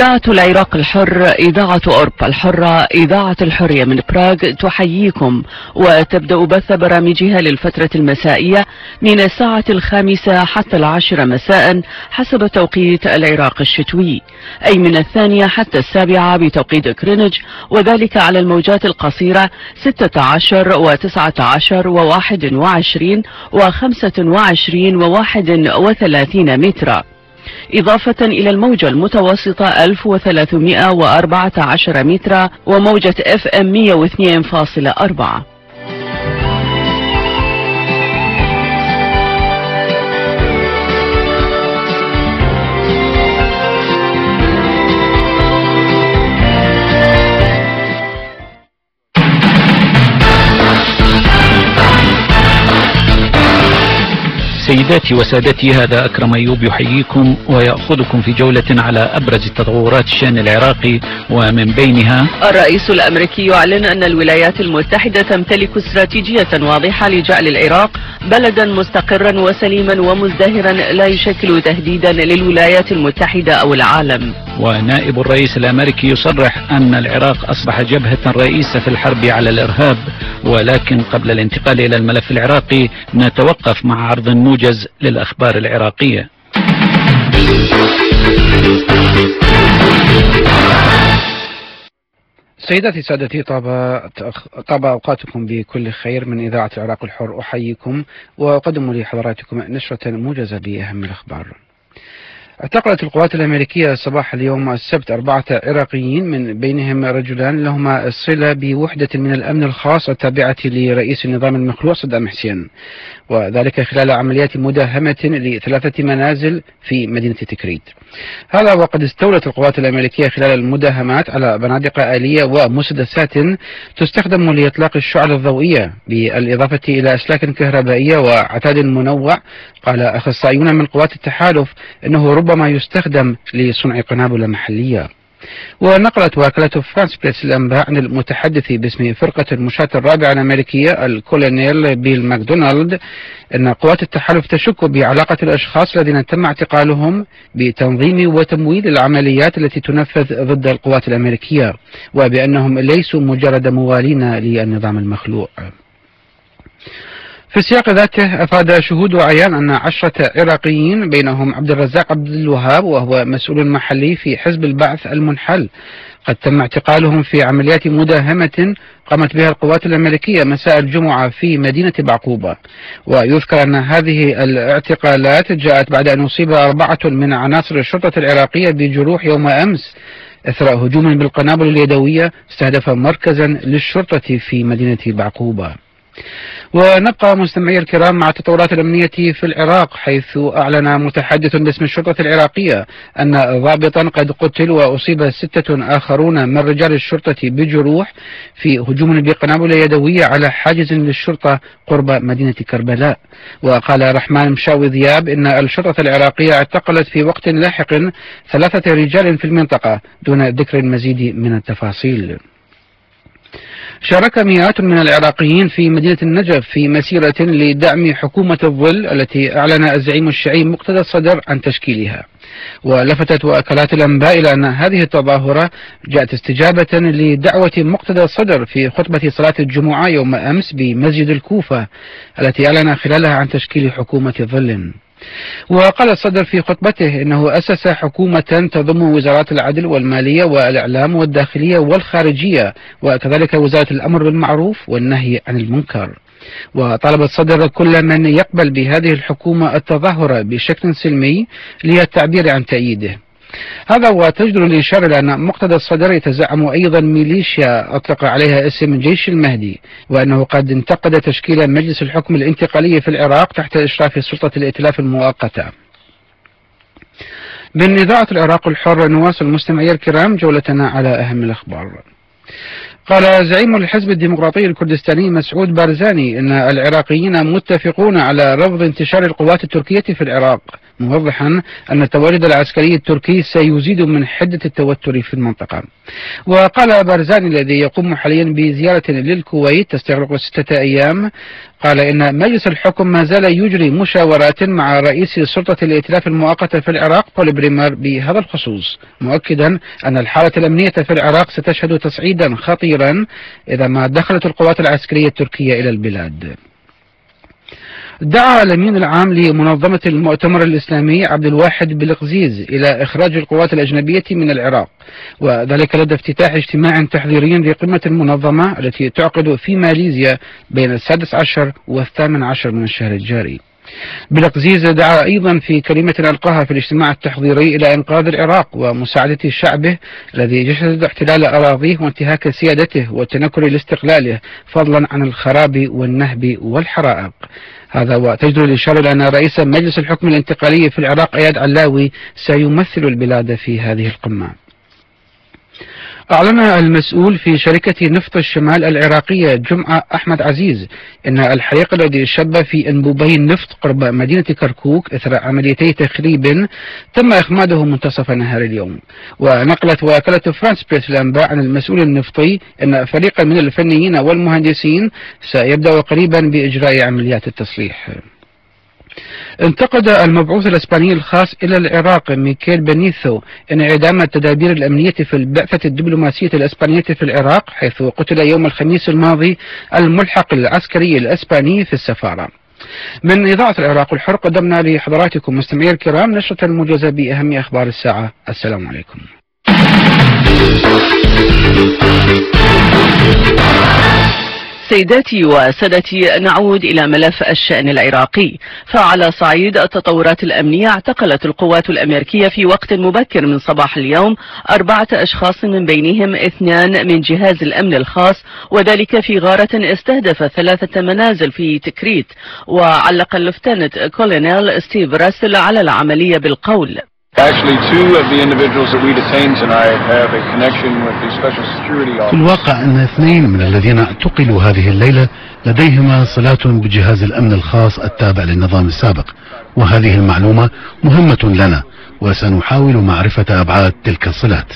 إذاعة العراق الحر، إذاعة أوروبا الحرة، إذاعة الحرية من براغ تحييكم، وتبدأ بث برامجها للفترة المسائية من الساعة 5 حتى 10 مساء حسب توقيت العراق الشتوي، أي من 2 حتى 7 بتوقيت غرينتش، وذلك على الموجات القصيرة 16 و19 و21 و25 و31 مترا، إضافة إلى الموجة المتوسطة 1314 مترا وموجة FM 102.4. سيداتي وسادتي، هذا أكرم أيوب يحييكم ويأخذكم في جولة على أبرز تطورات الشأن العراقي، ومن بينها: الرئيس الأمريكي يعلن أن الولايات المتحدة تمتلك استراتيجية واضحة لجعل العراق بلدا مستقرا وسليما ومزدهرا لا يشكل تهديدا للولايات المتحدة أو العالم. ونائب الرئيس الأمريكي يصرح أن العراق أصبح جبهة رئيسة في الحرب على الإرهاب. ولكن قبل الانتقال إلى الملف العراقي نتوقف مع عرض موجز للأخبار العراقية. سيداتي سادتي، طاب أوقاتكم بكل خير. من إذاعة العراق الحر أحييكم وأقدم لحضراتكم نشرة موجزة بأهم الأخبار. اعتقلت القوات الأمريكية صباح اليوم السبت 4 عراقيين، من بينهم رجلان لهما صلة بوحدة من الأمن الخاص التابعة لرئيس النظام المخلوع صدام حسين، وذلك خلال عمليات مداهمة ل3 منازل في مدينة تكريت. هذا وقد استولت القوات الأمريكية خلال المداهمات على بنادق آلية ومسدسات تستخدم لإطلاق الشعل الضوئية، بالإضافة إلى أسلاك كهربائية وعتاد منوع. قال أخصائيون من قوات التحالف أنه ربما يستخدم لصنع قنابل محلية. ونقلت وكالة فرانس بريس الأنباء عن المتحدث باسم فرقة المشاة الرابعة الأمريكية الكولونيل بيل ماكدونالد أن قوات التحالف تشك بعلاقة الأشخاص الذين تم اعتقالهم بتنظيم وتمويل العمليات التي تنفذ ضد القوات الأمريكية، وبأنهم ليسوا مجرد موالين للنظام المخلوع. في السياق ذاته، أفاد شهود وعيان أن 10 عراقيين بينهم عبد الرزاق عبد الوهاب وهو مسؤول محلي في حزب البعث المنحل قد تم اعتقالهم في عمليات مداهمة قامت بها القوات الأمريكية مساء الجمعة في مدينة بعقوبة. ويذكر أن هذه الاعتقالات جاءت بعد أن أصيب 4 من عناصر الشرطة العراقية بجروح يوم أمس أثر هجوم بالقنابل اليدوية استهدف مركزا للشرطة في مدينة بعقوبة. ونبقى مستمعي الكرام مع التطورات الأمنية في العراق، حيث أعلن متحدث باسم الشرطة العراقية أن ضابطا قد قتل وأصيب 6 آخرون من رجال الشرطة بجروح في هجوم بقنابل يدوية على حاجز للشرطة قرب مدينة كربلاء. وقال رحمن مشاوي ذياب إن الشرطة العراقية اعتقلت في وقت لاحق 3 رجال في المنطقة دون ذكر المزيد من التفاصيل. شارك مئات من العراقيين في مدينة النجف في مسيرة لدعم حكومة الظل التي أعلن الزعيم الشيعي مقتدى الصدر عن تشكيلها. ولفتت وكالات الأنباء إلى أن هذه التظاهرة جاءت استجابة لدعوة مقتدى الصدر في خطبة صلاة الجمعة يوم أمس بمسجد الكوفة التي أعلن خلالها عن تشكيل حكومة ظل. وقال الصدر في خطبته إنه أسس حكومة تضم وزارات العدل والمالية والإعلام والداخلية والخارجية، وكذلك وزارة الأمر بالمعروف والنهي عن المنكر. وطلب الصدر كل من يقبل بهذه الحكومة التظاهر بشكل سلمي للتعبير عن تأييده. هذا وتجدر الإشارة لأن مقتدى الصدر يتزعم أيضا ميليشيا أطلق عليها اسم جيش المهدي، وأنه قد انتقد تشكيل مجلس الحكم الانتقالي في العراق تحت إشراف سلطة الائتلاف المؤقتة. من إذاعة العراق الحر نواصل مستمعي الكرام جولتنا على أهم الأخبار. قال زعيم الحزب الديمقراطي الكردستاني مسعود بارزاني إن العراقيين متفقون على رفض انتشار القوات التركية في العراق، موضحا أن التواجد العسكري التركي سيزيد من حدة التوتر في المنطقة. وقال بارزاني الذي يقوم حاليا بزيارة للكويت تستغرق 6 أيام، قال إن مجلس الحكم ما زال يجري مشاورات مع رئيس سلطة الائتلاف المؤقتة في العراق بول بريمر بهذا الخصوص، مؤكدا أن الحالة الأمنية في العراق ستشهد تصعيدا خطيرا إذا ما دخلت القوات العسكرية التركية إلى البلاد. دعا الأمين العام لمنظمة المؤتمر الإسلامي عبد الواحد بلقزيز إلى إخراج القوات الأجنبية من العراق، وذلك لدى افتتاح اجتماع تحضيري لقمة المنظمة التي تعقد في ماليزيا بين 16 و18 من الشهر الجاري. بلقزيز دعا أيضا في كلمة ألقاها في الاجتماع التحضيري إلى إنقاذ العراق ومساعدة شعبه الذي جسد احتلال أراضيه وانتهاك سيادته والتنكر لاستقلاله، فضلا عن الخراب والنهب والحرائق. هذا وتجدر الإشارة إلى أن رئيس مجلس الحكم الانتقالي في العراق إياد علاوي سيمثل البلاد في هذه القمة. أعلن المسؤول في شركة نفط الشمال العراقية جمعة أحمد عزيز أن الحريق الذي شب في أنبوبي النفط قرب مدينة كركوك إثر عمليتي تخريب تم إخماده منتصف نهار اليوم. ونقلت وكالة فرانس بريس الأنباء عن المسؤول النفطي أن فريقا من الفنيين والمهندسين سيبدأ قريبا بإجراء عمليات التصليح. انتقد المبعوث الإسباني الخاص إلى العراق ميكيل بنيثو انعدام التدابير الأمنية في البعثة الدبلوماسية الإسبانية في العراق، حيث قتل يوم الخميس الماضي الملحق العسكري الإسباني في السفارة. من إذاعة العراق الحر قدمنا لحضراتكم مستمعي الكرام نشرة الموجزة بأهم أخبار الساعة. السلام عليكم. سيداتي وسادتي، نعود إلى ملف الشأن العراقي. فعلى صعيد التطورات الأمنية، اعتقلت القوات الأمريكية في وقت مبكر من صباح اليوم 4 أشخاص من بينهم 2 من جهاز الأمن الخاص، وذلك في غارة استهدفت 3 منازل في تكريت. وعلق اللفتنت كولونيل ستيف راسل على العملية بالقول: في الواقع أن 2 من الذين اعتقلوا هذه الليلة لديهما صلات بجهاز الأمن الخاص التابع للنظام السابق، وهذه المعلومة مهمة لنا وسنحاول معرفة أبعاد تلك الصلات.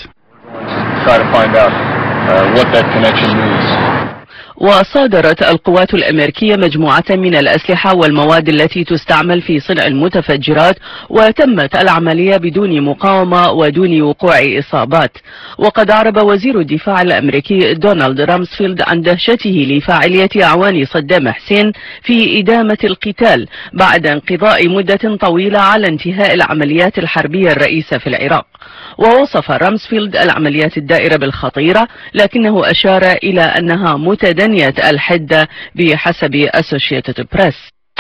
وصادرت القوات الأمريكية مجموعة من الأسلحة والمواد التي تستعمل في صنع المتفجرات، وتمت العملية بدون مقاومة ودون وقوع إصابات. وقد أعرب وزير الدفاع الأمريكي دونالد رامسفيلد عن دهشته لفاعلية أعوان صدام حسين في إدامة القتال بعد انقضاء مدة طويلة على انتهاء العمليات الحربية الرئيسة في العراق. ووصف رامسفيلد العمليات الدائرة بالخطيرة، لكنه أشار إلى أنها متدنية الحدة بحسب أسوشيتد بريس.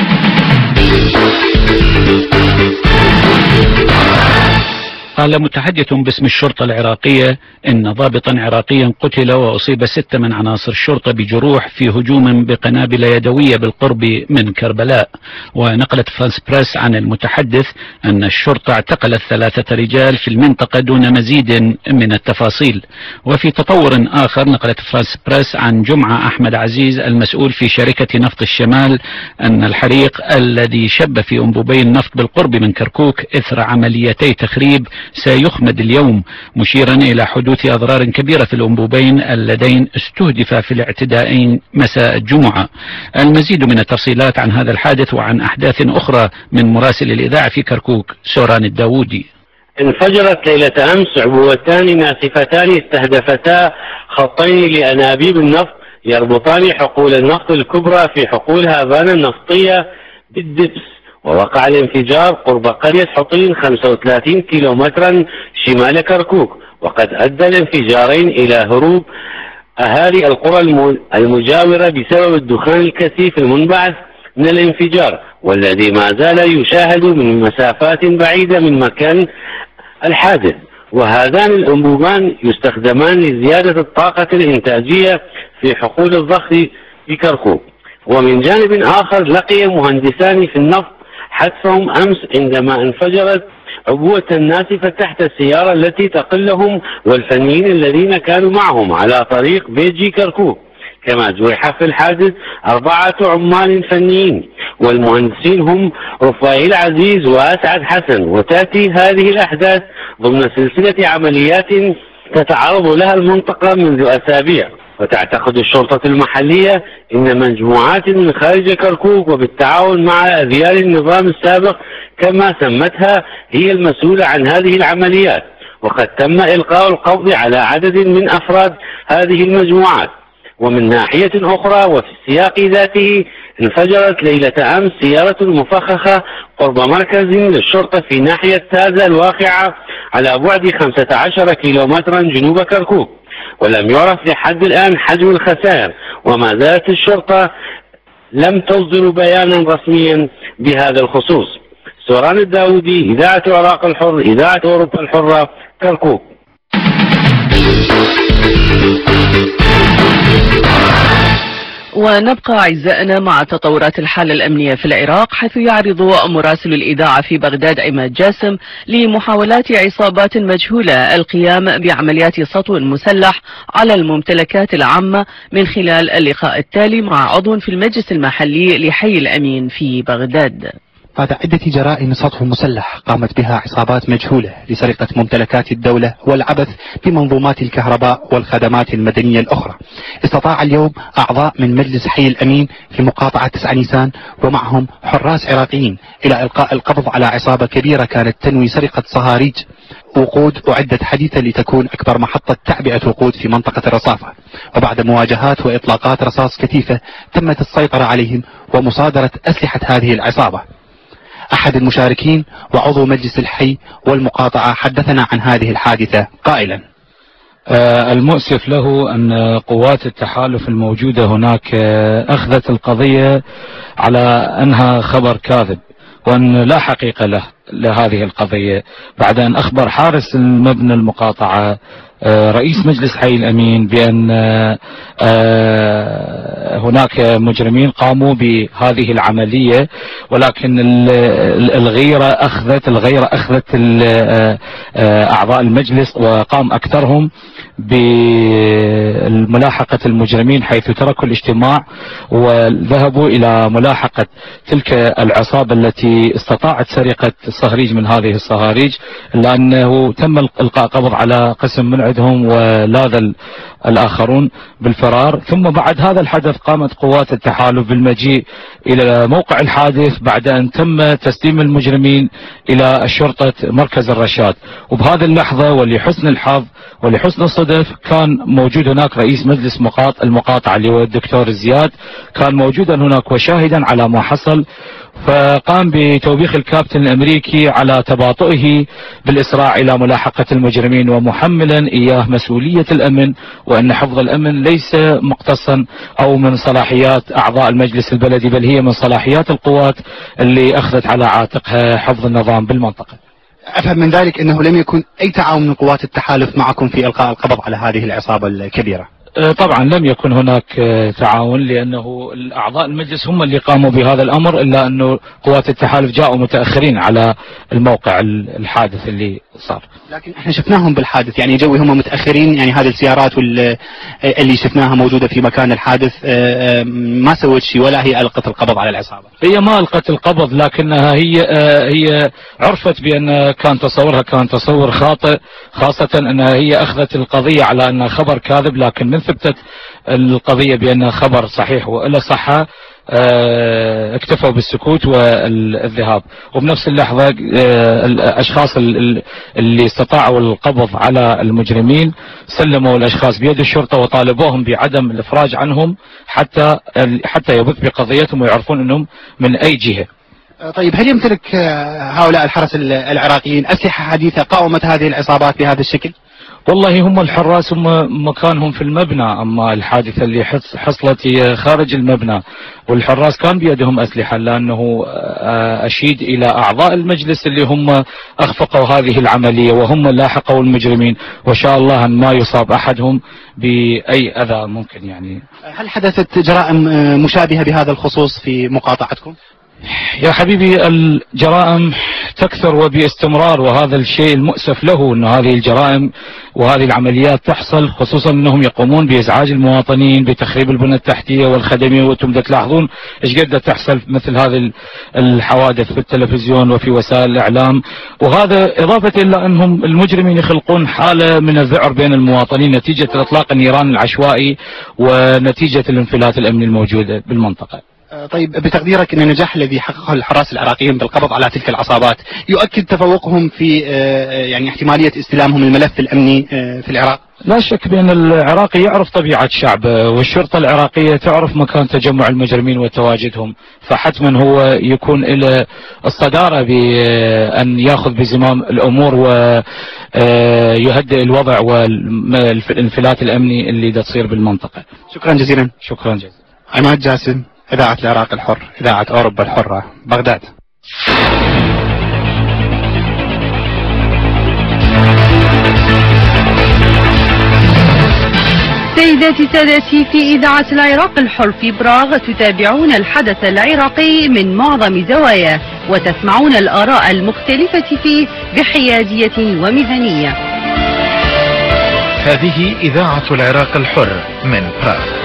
قال متحدث باسم الشرطة العراقية إن ضابطا عراقيا قتل وأصيب 6 من عناصر الشرطة بجروح في هجوم بقنابل يدوية بالقرب من كربلاء. ونقلت فرانس بريس عن المتحدث أن الشرطة اعتقلت 3 رجال في المنطقة دون مزيد من التفاصيل. وفي تطور آخر، نقلت فرانس بريس عن جمعة أحمد عزيز المسؤول في شركة نفط الشمال أن الحريق الذي شب في أنبوبي النفط بالقرب من كركوك إثر عمليتي تخريب سيخمد اليوم، مشيرا إلى حدوث أضرار كبيرة في الأنبوبين اللذين استهدفا في الاعتداءين مساء الجمعة. المزيد من التفصيلات عن هذا الحادث وعن أحداث أخرى من مراسل الإذاعة في كركوك سوران الداوودي. انفجرت ليلة أمس عبوتان ناسفتان استهدفتا خطين لأنابيب النفط يربطان حقول النفط الكبرى في حقول هافانا النفطية بالدبس. ووقع الانفجار قرب قرية حطين 35 كيلومترا شمال كركوك، وقد أدى الانفجارين إلى هروب أهالي القرى المجاورة بسبب الدخان الكثيف المنبعث من الانفجار، والذي ما زال يشاهد من مسافات بعيدة من مكان الحادث. وهذان الأنبوبان يستخدمان لزيادة الطاقة الإنتاجية في حقول الضغط في كركوك. ومن جانب آخر، لقي مهندسان في النفط حتفهم أمس عندما انفجرت عبوة ناسفة تحت السيارة التي تقلهم والفنيين الذين كانوا معهم على طريق بيجي كركوك. كما جرح في الحادث 4 عمال فنيين، والمهندسين هم رفائيل عزيز وأسعد حسن. وتأتي هذه الأحداث ضمن سلسلة عمليات تتعرض لها المنطقة منذ أسابيع. وتعتقد الشرطة المحلية إن مجموعات من خارج كركوك وبالتعاون مع أذيال النظام السابق كما سمتها هي المسؤولة عن هذه العمليات، وقد تم إلقاء القبض على عدد من أفراد هذه المجموعات. ومن ناحية أخرى وفي السياق ذاته، انفجرت ليلة أمس سيارة مفخخة قرب مركز للشرطة في ناحية تازة الواقعة على بعد 15 كيلومترا جنوب كركوك، ولم يعرف لحد الآن حجم الخسائر، وما زالت الشرطة لم تصدر بيانا رسميا بهذا الخصوص. سوران الداودي، إذاعة العراق الحر، إذاعة أوروبا الحرة، كركوك. ونبقى أعزائنا مع تطورات الحالة الأمنية في العراق، حيث يعرض مراسل الإذاعة في بغداد عماد جاسم لمحاولات عصابات مجهولة القيام بعمليات سطو مسلح على الممتلكات العامة من خلال اللقاء التالي مع عضو في المجلس المحلي لحي الأمين في بغداد. بعد عدة جرائم سطو مسلح قامت بها عصابات مجهولة لسرقة ممتلكات الدولة والعبث بمنظومات الكهرباء والخدمات المدنية الأخرى، استطاع اليوم أعضاء من مجلس حي الأمين في مقاطعة 9 نيسان ومعهم حراس عراقيين إلى إلقاء القبض على عصابة كبيرة كانت تنوي سرقة صهاريج وقود أعدت حديثا لتكون أكبر محطة تعبئة وقود في منطقة الرصافة. وبعد مواجهات وإطلاقات رصاص كثيفة تمت السيطرة عليهم ومصادرة أسلحة هذه العصابة. أحد المشاركين وعضو مجلس الحي والمقاطعة حدثنا عن هذه الحادثة قائلا: المؤسف له أن قوات التحالف الموجودة هناك أخذت القضية على أنها خبر كاذب، وأن لا حقيقة لهذه القضية، بعد أن أخبر حارس المبنى المقاطعة رئيس مجلس حي الأمين بأن هناك مجرمين قاموا بهذه العملية، ولكن الغيرة أخذت أعضاء المجلس، وقام أكثرهم بملاحقة المجرمين حيث تركوا الاجتماع وذهبوا إلى ملاحقة تلك العصابة التي استطاعت سرقة صهريج من هذه الصهاريج، إلا أنه تم إلقاء قبض على قسم من عندهم ولاذ الآخرون بالفرار. ثم بعد هذا الحدث قامت قوات التحالف بالمجيء إلى موقع الحادث بعد أن تم تسليم المجرمين إلى الشرطة مركز الرشاد. وبهذه اللحظة ولحسن الحظ ولحسن الصدف كان موجود هناك رئيس مجلس المقاطعة اللي هو الدكتور زياد، كان موجودا هناك وشاهدا على ما حصل، فقام بتوبيخ الكابتن الأمريكي على تباطؤه بالإسراع إلى ملاحقة المجرمين، ومحملا إياه مسؤولية الأمن، وأن حفظ الأمن ليس مقتصا أو من صلاحيات أعضاء المجلس البلدي، بل هي من صلاحيات القوات اللي أخذت على عاتقها حفظ النظام بالمنطقة. أفهم من ذلك أنه لم يكن أي تعاون من قوات التحالف معكم في إلقاء القبض على هذه العصابة الكبيرة؟ طبعا لم يكن هناك تعاون، لأنه أعضاء المجلس هم اللي قاموا بهذا الأمر، إلا أنه قوات التحالف جاءوا متأخرين على الموقع الحادث اللي صار. لكن احنا شفناهم بالحادث، يعني جوي هم متأخرين، يعني هذه السيارات اللي شفناها موجودة في مكان الحادث ما سوت شيء ولا هي ألقت القبض على العصابة؟ هي ما ألقت القبض، لكنها هي عرفت بأن كان تصورها كان تصور خاطئ، خاصة أنها هي أخذت القضية على أنها خبر كاذب، لكن من ثبتت القضية بأنها خبر صحيح وإلا صحة اكتفوا بالسكوت والذهاب. وبنفس اللحظة الأشخاص اللي استطاعوا القبض على المجرمين سلموا الأشخاص بيد الشرطة وطالبوهم بعدم الإفراج عنهم حتى يبث بقضيتهم ويعرفون أنهم من أي جهة. طيب، هل يمتلك هؤلاء الحرس العراقيين أسلحة حديثة قاومت هذه العصابات بهذا الشكل؟ والله هم الحراس هم مكانهم في المبنى، أما الحادثة اللي حصلت هي خارج المبنى، والحراس كان بيدهم أسلحة، لأنه أشيد إلى أعضاء المجلس اللي هم أخفقوا هذه العملية وهم لاحقوا المجرمين، وشاء الله أن ما يصاب أحدهم بأي أذى ممكن. يعني هل حدثت جرائم مشابهة بهذا الخصوص في مقاطعتكم؟ يا حبيبي، الجرائم تكثر وباستمرار، وهذا الشيء المؤسف له أن هذه الجرائم وهذه العمليات تحصل، خصوصا أنهم يقومون بإزعاج المواطنين، بتخريب البنى التحتية والخدمية. وأنتم تلاحظون إيش قد تحصل مثل هذه الحوادث في التلفزيون وفي وسائل الإعلام، وهذا إضافة إلى أنهم المجرمين يخلقون حالة من الذعر بين المواطنين نتيجة إطلاق النيران العشوائي ونتيجة الانفلات الأمني الموجودة بالمنطقة. طيب، بتقديرك أن النجاح الذي حققه الحراس العراقيين بالقبض على تلك العصابات يؤكد تفوقهم في يعني احتمالية استلامهم الملف الأمني في العراق؟ لا شك بأن العراقي يعرف طبيعة شعبه، والشرطة العراقية تعرف مكان تجمع المجرمين وتواجدهم، فحتما هو يكون إلى الصدارة بأن يأخذ بزمام الأمور ويهدئ الوضع والانفلات الأمني اللي تصير بالمنطقة. شكرا جزيلا. شكرا جزيلا. عماد جاسم، إذاعة العراق الحر، إذاعة أوروبا الحرة، بغداد. سيداتي سادتي، في إذاعة العراق الحر في براغ تتابعون الحدث العراقي من معظم زواياه، وتسمعون الآراء المختلفة فيه بحيادية ومهنية. هذه إذاعة العراق الحر من براغ.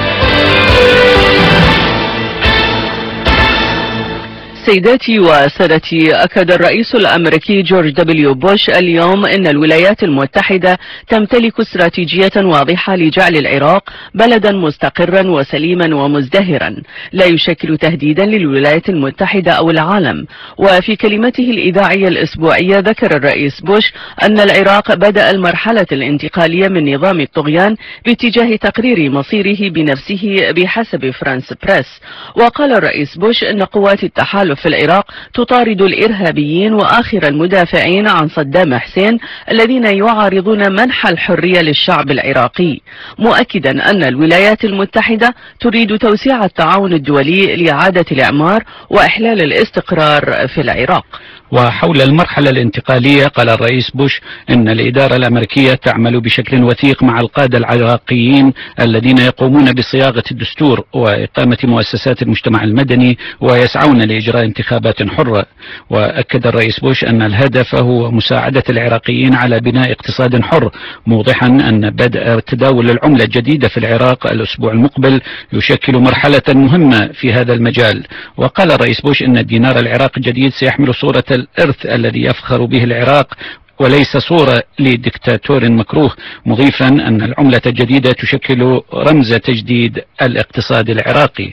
سيداتي وسادتي، أكد الرئيس الأمريكي جورج دبليو بوش اليوم أن الولايات المتحدة تمتلك استراتيجية واضحة لجعل العراق بلدا مستقرا وسليما ومزدهرا لا يشكل تهديدا للولايات المتحدة أو العالم. وفي كلمته الإذاعية الأسبوعية ذكر الرئيس بوش أن العراق بدأ المرحلة الانتقالية من نظام الطغيان باتجاه تقرير مصيره بنفسه بحسب فرانس بريس. وقال الرئيس بوش أن قوات التحالف في العراق تطارد الإرهابيين وآخر المدافعين عن صدام حسين الذين يعارضون منح الحرية للشعب العراقي، مؤكدا أن الولايات المتحدة تريد توسيع التعاون الدولي لإعادة الإعمار وإحلال الاستقرار في العراق. وحول المرحلة الانتقالية قال الرئيس بوش أن الإدارة الأمريكية تعمل بشكل وثيق مع القادة العراقيين الذين يقومون بصياغة الدستور وإقامة مؤسسات المجتمع المدني ويسعون لإجراء انتخابات حرة. وأكد الرئيس بوش أن الهدف هو مساعدة العراقيين على بناء اقتصاد حر، موضحا أن بدء تداول العملة الجديدة في العراق الأسبوع المقبل يشكل مرحلة مهمة في هذا المجال. وقال الرئيس بوش أن الدينار العراقي الجديد سيحمل صورة الإرث الذي يفخر به العراق وليس صورة لدكتاتور مكروه، مضيفا أن العملة الجديدة تشكل رمز تجديد الاقتصاد العراقي.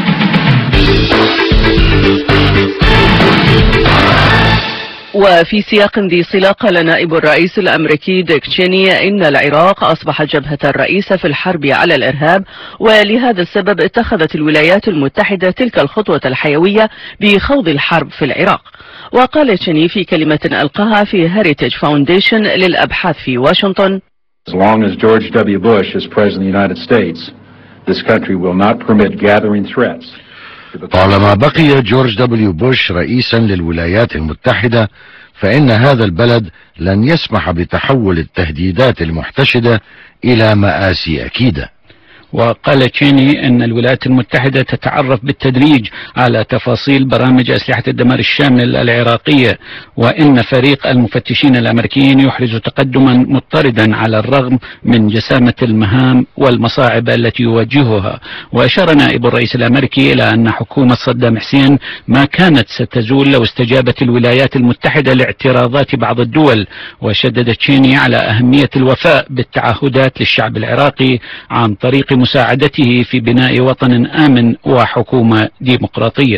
وفي سياق ذي صلة قال نائب الرئيس الأمريكي ديك تشيني إن العراق أصبح جبهة الرئيسة في الحرب على الإرهاب، ولهذا السبب اتخذت الولايات المتحدة تلك الخطوة الحيوية بخوض الحرب في العراق. وقال تشيني في كلمة ألقاها في هيريتج فاونديشن للأبحاث في واشنطن: As long as George W. Bush is president of the United States, this country will not permit gathering threats. طالما بقي جورج دبليو بوش رئيسا للولايات المتحدة فإن هذا البلد لن يسمح بتحول التهديدات المحتشدة إلى مآسي أكيدة. وقال تشيني أن الولايات المتحدة تتعرف بالتدريج على تفاصيل برامج أسلحة الدمار الشامل العراقية، وإن فريق المفتشين الأمريكيين يحرز تقدما مضطردا على الرغم من جسامة المهام والمصاعب التي يواجهها. وأشار نائب الرئيس الأمريكي إلى أن حكومة صدام حسين ما كانت ستزول لو استجابت الولايات المتحدة لاعتراضات بعض الدول. وشدد تشيني على أهمية الوفاء بالتعهدات للشعب العراقي عن طريق مساعدته في بناء وطن آمن وحكومة ديمقراطية.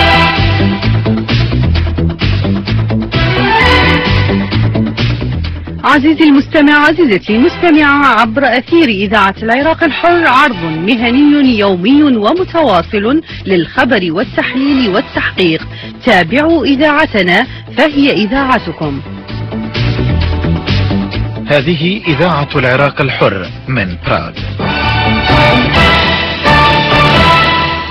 عزيزي المستمع، عزيزتي المستمعة، عبر أثير إذاعة العراق الحر عرض مهني يومي ومتواصل للخبر والتحليل والتحقيق. تابعوا إذاعتنا فهي إذاعتكم. هذه إذاعة العراق الحر من براغ.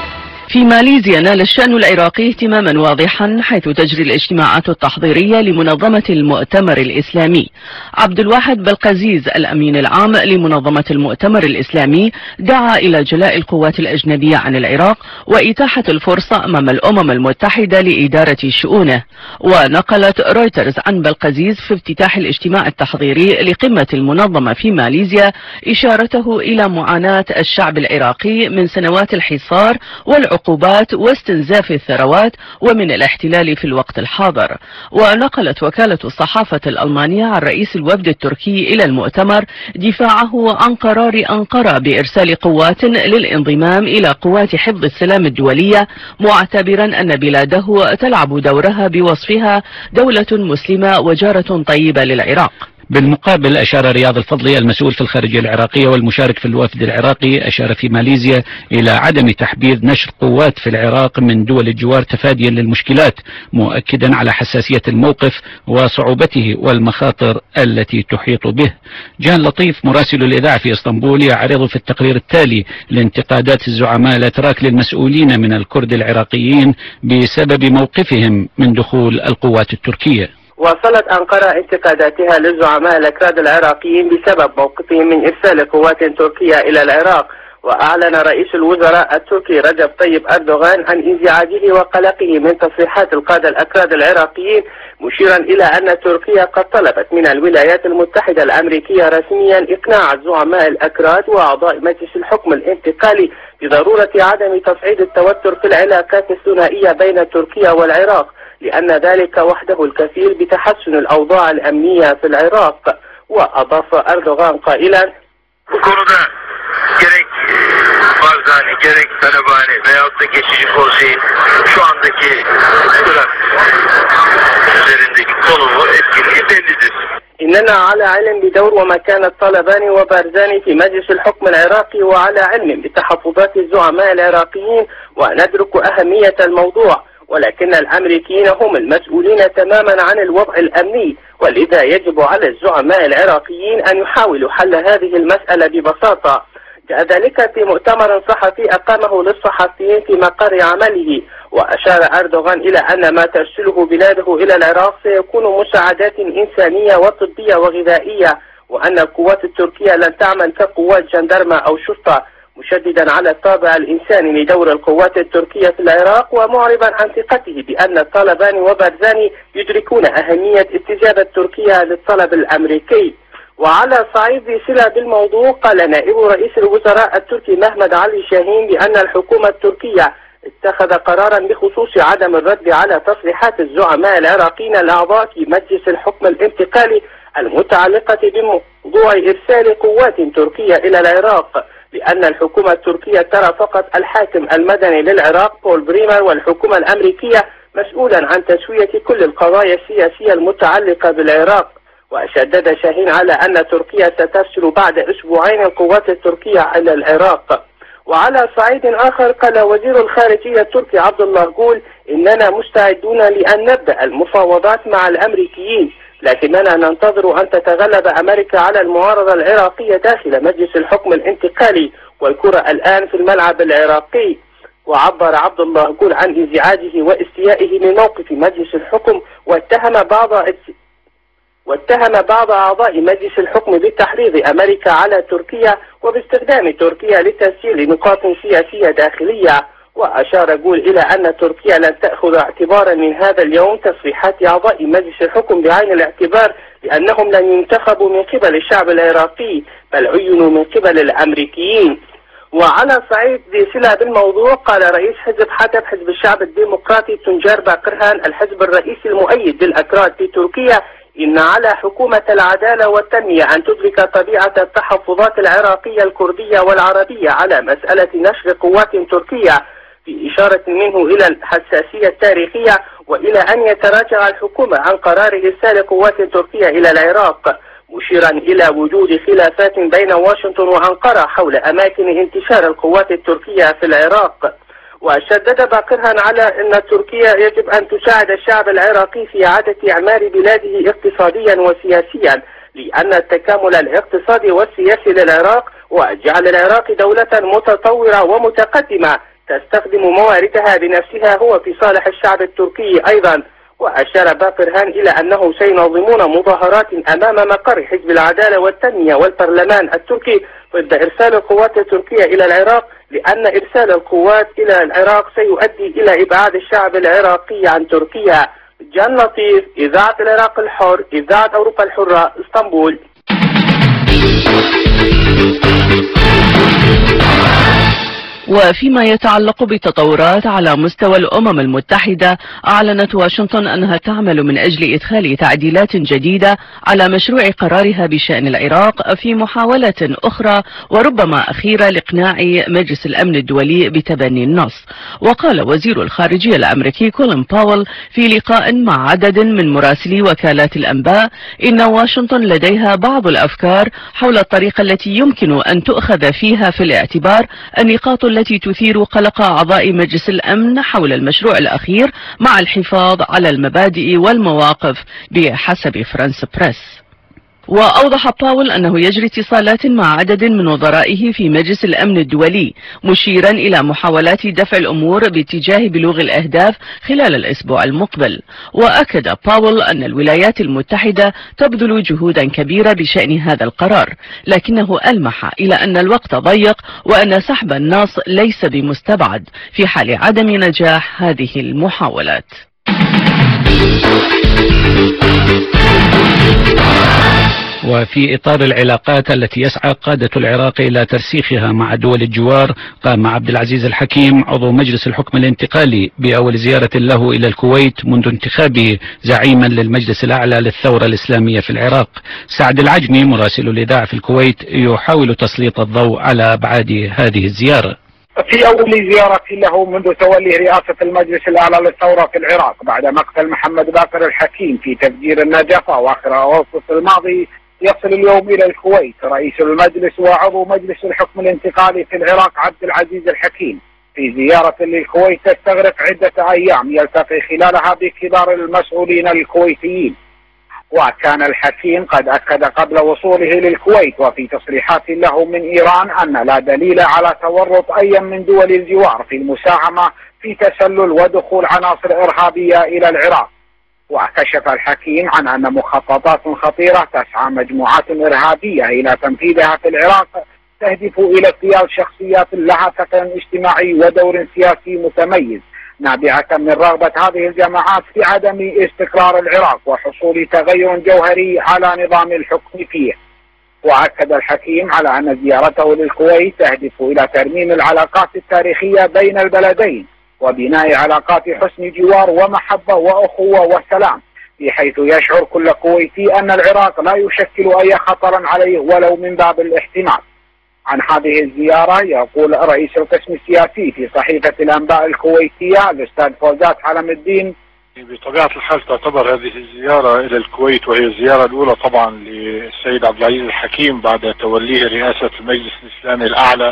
في ماليزيا نال الشأن العراقي اهتماما واضحا حيث تجري الاجتماعات التحضيرية لمنظمة المؤتمر الإسلامي. عبد الواحد بلقزيز الأمين العام لمنظمة المؤتمر الإسلامي دعا إلى جلاء القوات الأجنبية عن العراق وإتاحة الفرصة أمام الأمم المتحدة لإدارة شؤونه. ونقلت رويترز عن بلقزيز في افتتاح الاجتماع التحضيري لقمة المنظمة في ماليزيا إشارته إلى معاناة الشعب العراقي من سنوات الحصار والعقوبات واستنزاف الثروات ومن الاحتلال في الوقت الحاضر. ونقلت وكالة الصحافة الألمانية عن رئيس الوفد التركي إلى المؤتمر دفاعه عن قرار أنقرة بإرسال قوات للانضمام إلى قوات حفظ السلام الدولية، معتبرا أن بلاده تلعب دورها بوصفها دولة مسلمة وجارة طيبة للعراق. بالمقابل أشار رياض الفضلي المسؤول في الخارجية العراقية والمشارك في الوفد العراقي أشار في ماليزيا إلى عدم تحبيذ نشر قوات في العراق من دول الجوار تفاديا للمشكلات، مؤكدا على حساسية الموقف وصعوبته والمخاطر التي تحيط به. جان لطيف مراسل الإذاعة في اسطنبول يعرض في التقرير التالي لانتقادات الزعماء الأتراك للمسؤولين من الكرد العراقيين بسبب موقفهم من دخول القوات التركية. واصلت أنقرة انتقاداتها للزعماء الأكراد العراقيين بسبب موقفهم من إرسال قوات تركية إلى العراق. وأعلن رئيس الوزراء التركي رجب طيب أردوغان عن انزعاجه وقلقه من تصريحات القادة الأكراد العراقيين، مشيرا إلى أن تركيا قد طلبت من الولايات المتحدة الأمريكية رسميا إقناع الزعماء الأكراد وأعضاء مجلس الحكم الانتقالي بضرورة عدم تصعيد التوتر في العلاقات الثنائية بين تركيا والعراق، لأن ذلك وحده الكفيل بتحسن الأوضاع الأمنية في العراق. وأضاف أردوغان قائلا: gerek Barzani gerek Talabani veyahut da geçici konseyin şu andaki Irak üzerindeki konumu etkinliği bellidir. إننا على علم بدور ومكانة طالباني وبارزاني في مجلس الحكم العراقي وعلى علم بتحفظات الزعماء العراقيين وندرك أهمية الموضوع، ولكن الأمريكيين هم المسؤولين تماما عن الوضع الأمني، ولذا يجب على الزعماء العراقيين أن يحاولوا حل هذه المسألة ببساطة. جاء ذلك في مؤتمر صحفي أقامه للصحفيين في مقر عمله، وأشار أردوغان إلى أن ما ترسله بلاده إلى العراق سيكون مساعدات إنسانية وطبية وغذائية، وأن القوات التركية لن تعمل كقوات جندرمة أو شرطة، مشددا على الطابع الإنساني لدور القوات التركية في العراق، ومعربا عن ثقته بأن الطالبان وبارزاني يدركون أهمية استجابة تركيا للطلب الأمريكي. وعلى صعيد صلة بالموضوع، قال نائب رئيس الوزراء التركي محمد علي شاهين بأن الحكومة التركية اتخذ قرارا بخصوص عدم الرد على تصريحات الزعماء العراقيين الأعضاء في مجلس الحكم الانتقالي المتعلقة بموضوع إرسال قوات تركية إلى العراق، لأن الحكومة التركية ترى فقط الحاكم المدني للعراق بول بريمر والحكومة الأمريكية مسؤولا عن تسوية كل القضايا السياسية المتعلقة بالعراق. وشدد شاهين على أن تركيا سترسل بعد أسبوعين القوات التركية إلى العراق. وعلى صعيد آخر، قال وزير الخارجية التركي عبد الله جول: إننا مستعدون لأن نبدأ المفاوضات مع الأمريكيين، لكننا ننتظر أن تتغلب أمريكا على المعارضة العراقية داخل مجلس الحكم الانتقالي، والكرة الآن في الملعب العراقي. وعبر عبد الله جول عن انزعاجه واستيائه من موقف مجلس الحكم، واتهم بعض أعضاء مجلس الحكم بتحريض أمريكا على تركيا وباستخدام تركيا لتسجيل نقاط سياسية داخلية. وأشار جول إلى أن تركيا لن تأخذ اعتبارا من هذا اليوم تصريحات أعضاء مجلس الحكم بعين الاعتبار، لأنهم لن ينتخبوا من قبل الشعب العراقي بل عينوا من قبل الأمريكيين. وعلى صعيد ذي صلة بالموضوع، قال رئيس حزب حتب حزب الشعب الديمقراطي تنجار باقرهان الحزب الرئيسي المؤيد للأكراد في تركيا: إن على حكومة العدالة والتنمية أن تدرك طبيعة التحفظات العراقية الكردية والعربية على مسألة نشر قوات تركية، في إشارة منه إلى الحساسية التاريخية وإلى أن يتراجع الحكومة عن قرار إرسال قوات تركية إلى العراق، مشيرا إلى وجود خلافات بين واشنطن وأنقرة حول أماكن انتشار القوات التركية في العراق. وشدد باقرهان على أن تركيا يجب أن تساعد الشعب العراقي في إعادة إعمار بلاده اقتصاديا وسياسيا، لأن التكامل الاقتصادي والسياسي للعراق وجعل العراق دولة متطورة ومتقدمة تستخدم مواردها بنفسها هو في صالح الشعب التركي أيضا. وأشار باقرهان إلى أنه سينظمون مظاهرات أمام مقر حزب العدالة والتنمية والبرلمان التركي ضد إرسال القوات التركية إلى العراق، لأن إرسال القوات إلى العراق سيؤدي إلى إبعاد الشعب العراقي عن تركيا. جان لطيف، إذاعة العراق الحر، إذاعة أوروبا الحرة، اسطنبول. وفيما يتعلق بالتطورات على مستوى الأمم المتحدة، أعلنت واشنطن أنها تعمل من أجل إدخال تعديلات جديدة على مشروع قرارها بشأن العراق في محاولة أخرى وربما أخيرة لإقناع مجلس الأمن الدولي بتبني النص. وقال وزير الخارجية الأمريكي كولين باول في لقاء مع عدد من مراسلي وكالات الأنباء إن واشنطن لديها بعض الأفكار حول الطريقة التي يمكن أن تؤخذ فيها في الاعتبار النقاط التي تثير قلق أعضاء مجلس الأمن حول المشروع الأخير مع الحفاظ على المبادئ والمواقف بحسب فرانس بريس. وأوضح باول أنه يجري اتصالات مع عدد من وزرائه في مجلس الأمن الدولي، مشيرا إلى محاولات دفع الأمور باتجاه بلوغ الأهداف خلال الأسبوع المقبل. وأكد باول أن الولايات المتحدة تبذل جهودا كبيرة بشأن هذا القرار، لكنه ألمح إلى أن الوقت ضيق وأن سحب النص ليس بمستبعد في حال عدم نجاح هذه المحاولات. وفي إطار العلاقات التي يسعى قادة العراق إلى ترسيخها مع دول الجوار، قام عبد العزيز الحكيم عضو مجلس الحكم الانتقالي بأول زيارة له إلى الكويت منذ انتخابه زعيما للمجلس الأعلى للثورة الإسلامية في العراق. سعد العجمي مراسل الإذاعة في الكويت يحاول تسليط الضوء على أبعاد هذه الزيارة. في أول زيارة له منذ تولي رئاسة المجلس الأعلى للثورة في العراق بعد مقتل محمد باقر الحكيم في تفجير النجف أواخر أغسطس الماضي، يصل اليوم إلى الكويت رئيس المجلس وعضو مجلس الحكم الانتقالي في العراق عبد العزيز الحكيم في زيارة للكويت تستغرق عدة أيام يلتقي خلالها بكبار المسؤولين الكويتيين. وكان الحكيم قد أكد قبل وصوله للكويت وفي تصريحات له من إيران أن لا دليل على تورط أي من دول الجوار في المساهمة في تسلل ودخول عناصر إرهابية إلى العراق. وكشف الحكيم عن أن مخططات خطيرة تسعى مجموعات إرهابية إلى تنفيذها في العراق تهدف إلى اغتيال شخصيات لها ثقل اجتماعي ودور سياسي متميز، نابعة من رغبة هذه الجماعات في عدم استقرار العراق وحصول تغير جوهري على نظام الحكم فيه. وأكد الحكيم على أن زيارته للكويت تهدف إلى ترميم العلاقات التاريخية بين البلدين وبناء علاقات حسن جوار ومحبة وأخوة وسلام، بحيث يشعر كل كويتي أن العراق لا يشكل أي خطرا عليه ولو من باب الاحتمال. عن هذه الزيارة يقول رئيس القسم السياسي في صحيفة الأنباء الكويتية الأستاذ فوزات علم الدين: بطبيعة الحال تعتبر هذه الزيارة إلى الكويت وهي الزيارة الأولى طبعا للسيد عبد العزيز الحكيم بعد توليه رئاسة المجلس الإسلامي الأعلى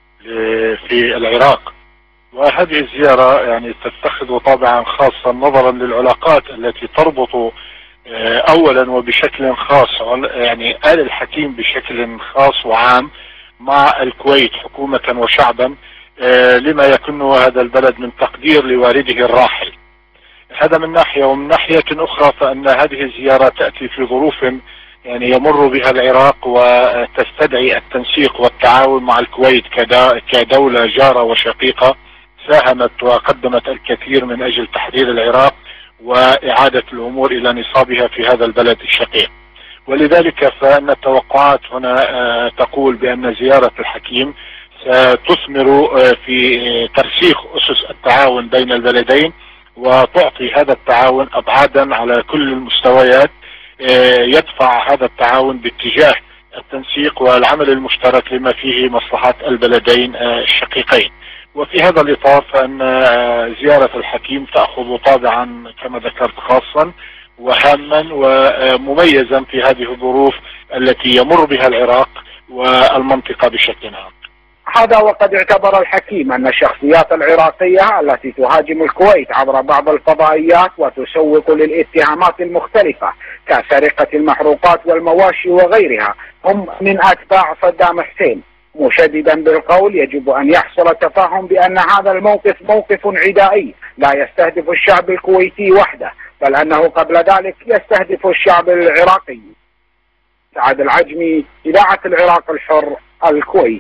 في العراق. وهذه الزيارة يعني تتخذ طابعا خاصا نظرا للعلاقات التي تربط أولا وبشكل خاص يعني آل الحكيم بشكل خاص وعام مع الكويت حكومة وشعبا لما يكنه هذا البلد من تقدير لوالده الراحل. هذا من ناحية، ومن ناحية أخرى فإن هذه الزيارة تأتي في ظروف يعني يمر بها العراق وتستدعي التنسيق والتعاون مع الكويت كدولة جارة وشقيقة ساهمت وقدمت الكثير من أجل تحرير العراق وإعادة الأمور إلى نصابها في هذا البلد الشقيق. ولذلك فإن التوقعات هنا تقول بأن زيارة الحكيم ستثمر في ترسيخ أسس التعاون بين البلدين وتعطي هذا التعاون أبعادا على كل المستويات يدفع هذا التعاون باتجاه التنسيق والعمل المشترك لما فيه مصلحة البلدين الشقيقين. وفي هذا الإطار فإن زيارة الحكيم تأخذ طابعا كما ذكرت خاصا وهاما ومميزا في هذه الظروف التي يمر بها العراق والمنطقة بشكل عام. هذا وقد اعتبر الحكيم أن الشخصيات العراقية التي تهاجم الكويت عبر بعض الفضائيات وتسوق للاتهامات المختلفة كسرقة المحروقات والمواشي وغيرها هم من أتباع صدام حسين، مشددا بالقول يجب أن يحصل تفاهم بأن هذا الموقف موقف عدائي لا يستهدف الشعب الكويتي وحده، بل أنه قبل ذلك يستهدف الشعب العراقي. سعد العجمي، إذاعة العراق الحر، الكويت.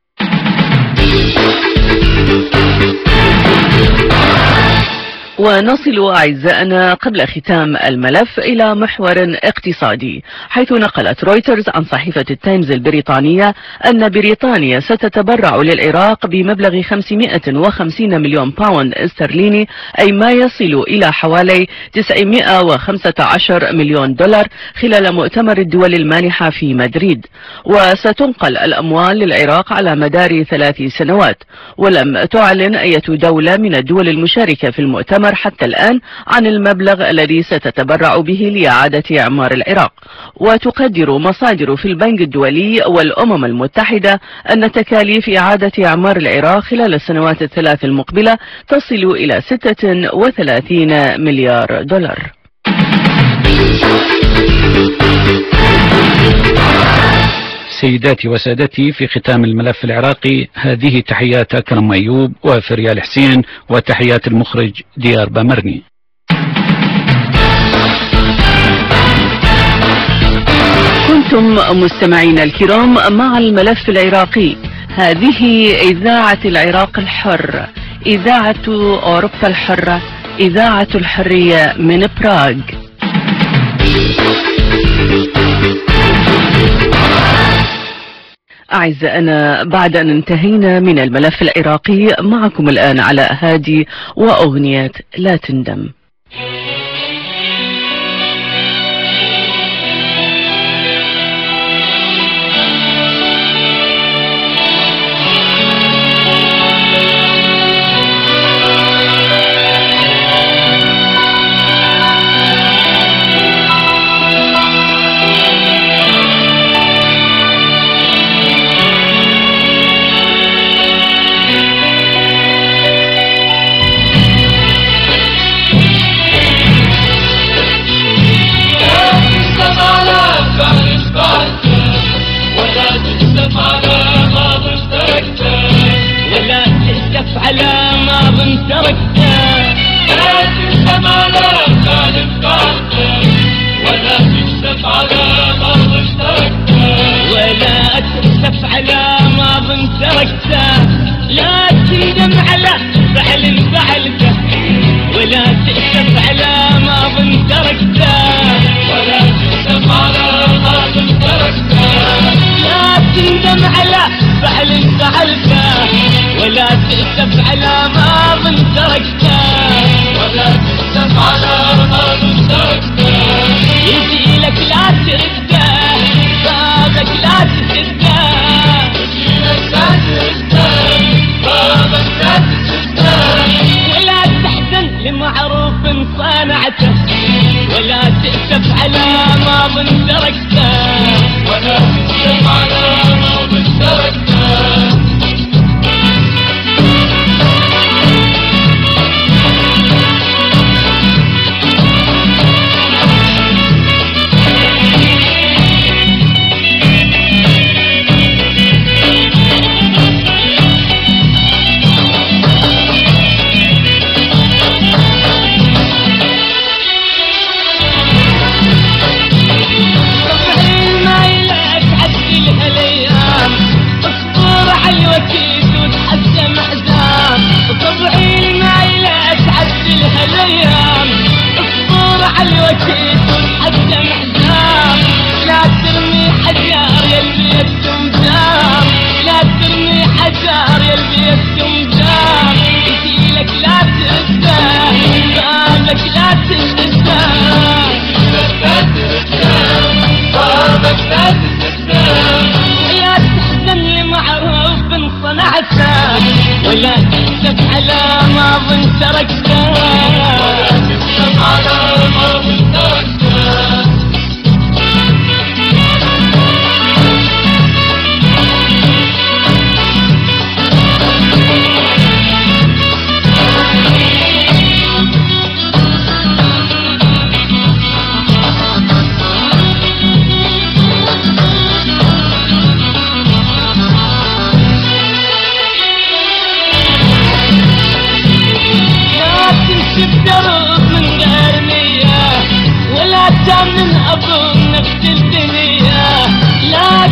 ونصل أعزائنا قبل ختام الملف إلى محور اقتصادي، حيث نقلت رويترز عن صحيفة التايمز البريطانية أن بريطانيا ستتبرع للعراق بمبلغ 550 مليون باوند استرليني، أي ما يصل إلى حوالي 915 مليون دولار، خلال مؤتمر الدول المانحة في مدريد. وستنقل الأموال للعراق على مدار 3 سنوات، ولم تعلن أي دولة من الدول المشاركة في المؤتمر حتى الآن عن المبلغ الذي ستتبرع به لإعادة إعمار العراق. وتقدر مصادر في البنك الدولي والأمم المتحدة أن تكاليف إعادة إعمار العراق خلال السنوات ال3 المقبلة تصل إلى 36 مليار دولار. سيداتي وسادتي، في ختام الملف العراقي هذه تحيات أكرم أيوب وفريال حسين، وتحيات المخرج ديار بامرني. كنتم مستمعين الكرام مع الملف العراقي. هذه إذاعة العراق الحر، إذاعة أوروبا الحرة، إذاعة الحرية من براغ. أعزائنا، بعد أن انتهينا من الملف العراقي، معكم الآن علاء هادي وأغنية لا تندم.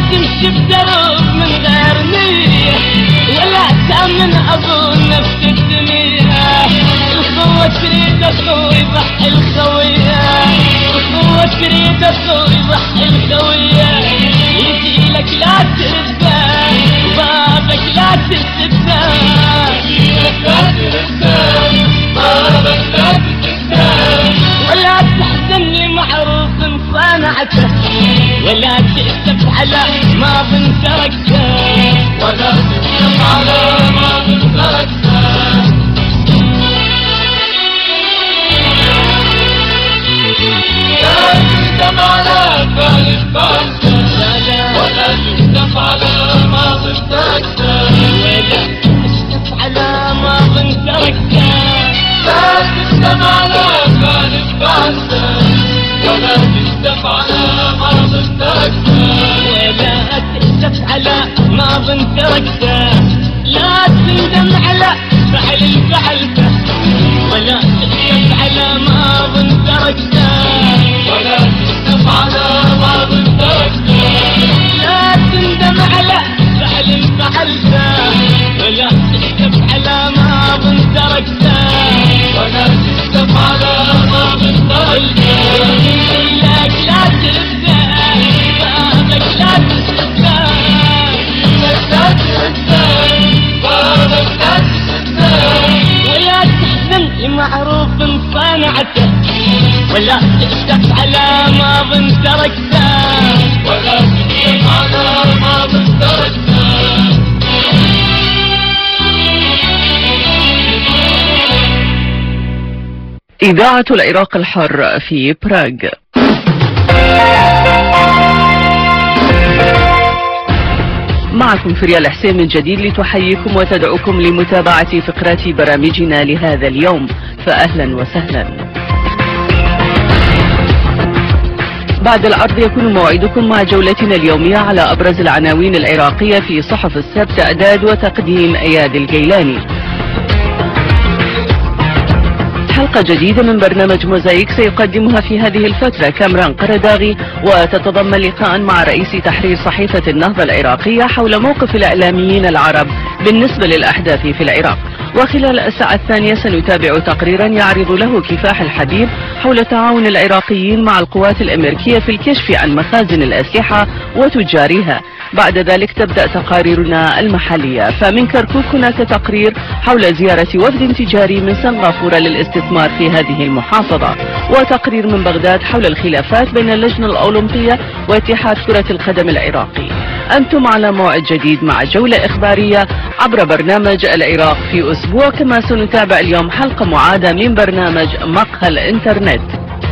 تمشي بدرب من غير نية ولا تأمن أبو نفس الدنيا. الخوة تريد أخوي ضحي الخوية، الخوة تريد أخوي ضحي الخوية. يجي لك لا ترده بابك لا تسده، لا ترده بابك لا تسده. ولا تحزن لمعروف صنعته ولا تأسف على ماض تركته، ولا تأسف على ماض تركته. لا تندم على فعل فعلته، ولا تندم على ماض تركته، ولا تأسف على ماض تركته. لا تندم على فعل فعلته، ولا تندم على ماض تركته، ولا تأسف على ماض تركته. لا تندم على فعل فعلته، ولا تأسف على ماض تركته، ولا تأسف على ماض تركته. لا تندم على فعل فعلته، ولا تأسف على ماض تركته، ولا تأسف على ماض تركته. لك لا ترده بابك لا تسده، لا ترده بابك لا تسده. ولا تحزن لمعروف صنعته، ولا تأسف على ماض تركته، ولا تأسف على ماض تركته. إذاعة العراق الحر في براغ. معكم فريال حسين من جديد لتحييكم وتدعوكم لمتابعة فقرات برامجنا لهذا اليوم، فأهلا وسهلا. بعد العرض يكون موعدكم مع جولتنا اليومية على أبرز العناوين العراقية في صحف السبت، إعداد وتقديم أياد الجيلاني. حلقة جديدة من برنامج موزايك سيقدمها في هذه الفترة كامران قرداغي، وتتضمن لقاء مع رئيس تحرير صحيفة النهضة العراقية حول موقف الإعلاميين العرب بالنسبة للأحداث في العراق. وخلال الساعة الثانية سنتابع تقريرا يعرض له كفاح الحديد حول تعاون العراقيين مع القوات الأمريكية في الكشف عن مخازن الأسلحة وتجارها. بعد ذلك تبدأ تقاريرنا المحلية، فمن كركوك هناك تقرير حول زيارة وفد تجاري من سنغافورة للاستثمار في هذه المحافظة، وتقرير من بغداد حول الخلافات بين اللجنة الأولمبية واتحاد كرة القدم العراقي. أنتم على موعد جديد مع جولة إخبارية عبر برنامج العراق في أسبوع، كما سنتابع اليوم حلقة معادة من برنامج مقهى الإنترنت.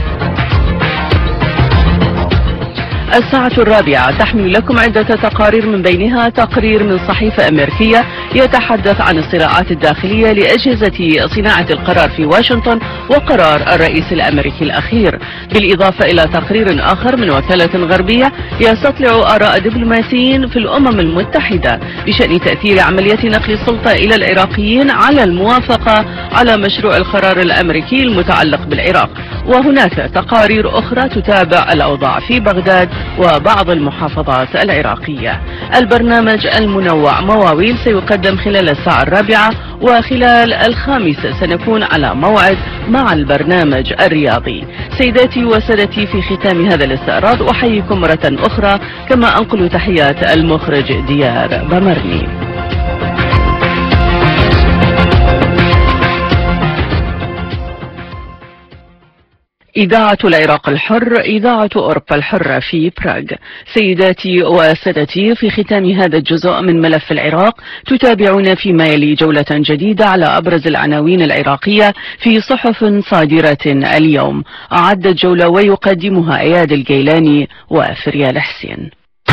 الساعة 4 تحمل لكم عدة تقارير، من بينها تقرير من صحيفة أمريكية يتحدث عن الصراعات الداخلية لأجهزة صناعة القرار في واشنطن وقرار الرئيس الأمريكي الأخير، بالإضافة إلى تقرير آخر من وكالة غربية يستطلع آراء دبلوماسيين في الأمم المتحدة بشأن تأثير عملية نقل السلطة إلى العراقيين على الموافقة على مشروع القرار الأمريكي المتعلق بالعراق. وهناك تقارير أخرى تتابع الأوضاع في بغداد وبعض المحافظات العراقية. البرنامج المنوع مواويل سيقدم خلال الساعة 4، وخلال 5 سنكون على موعد مع البرنامج الرياضي. سيداتي وسادتي، في ختام هذا الاستعراض أحييكم مرة أخرى، كما أنقل تحيات المخرج ديار بمرني. إذاعة العراق الحر، إذاعة أوروبا الحرة في براغ. سيداتي وسادتي، في ختام هذا الجزء من ملف العراق تتابعون فيما يلي جولة جديدة على أبرز العناوين العراقية في صحف صادرة اليوم. أعدت جولة ويقدمها أياد الجيلاني وفريال حسين.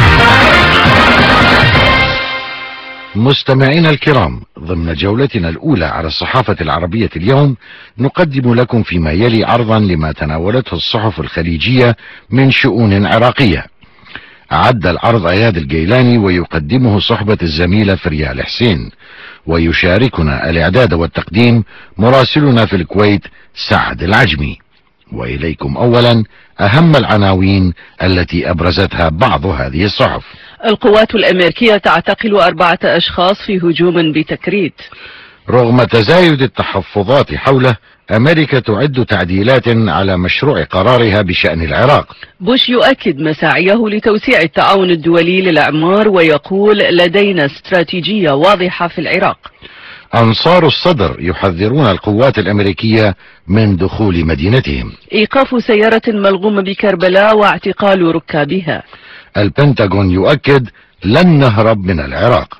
مستمعينا الكرام، ضمن جولتنا الأولى على الصحافة العربية اليوم نقدم لكم فيما يلي عرضا لما تناولته الصحف الخليجية من شؤون عراقية. أعد العرض أياد الجيلاني ويقدمه صحبة الزميلة فريال حسين، ويشاركنا الإعداد والتقديم مراسلنا في الكويت سعد العجمي. وإليكم أولا أهم العناوين التي أبرزتها بعض هذه الصحف. القوات الأمريكية تعتقل 4 أشخاص في هجوم بتكريت. رغم تزايد التحفظات حوله، أمريكا تعد تعديلات على مشروع قرارها بشأن العراق. بوش يؤكد مساعيه لتوسيع التعاون الدولي للإعمار ويقول لدينا استراتيجية واضحة في العراق. أنصار الصدر يحذرون القوات الأمريكية من دخول مدينتهم. إيقاف سيارة ملغومة بكربلاء واعتقال ركابها. البنتاغون يؤكد لن نهرب من العراق.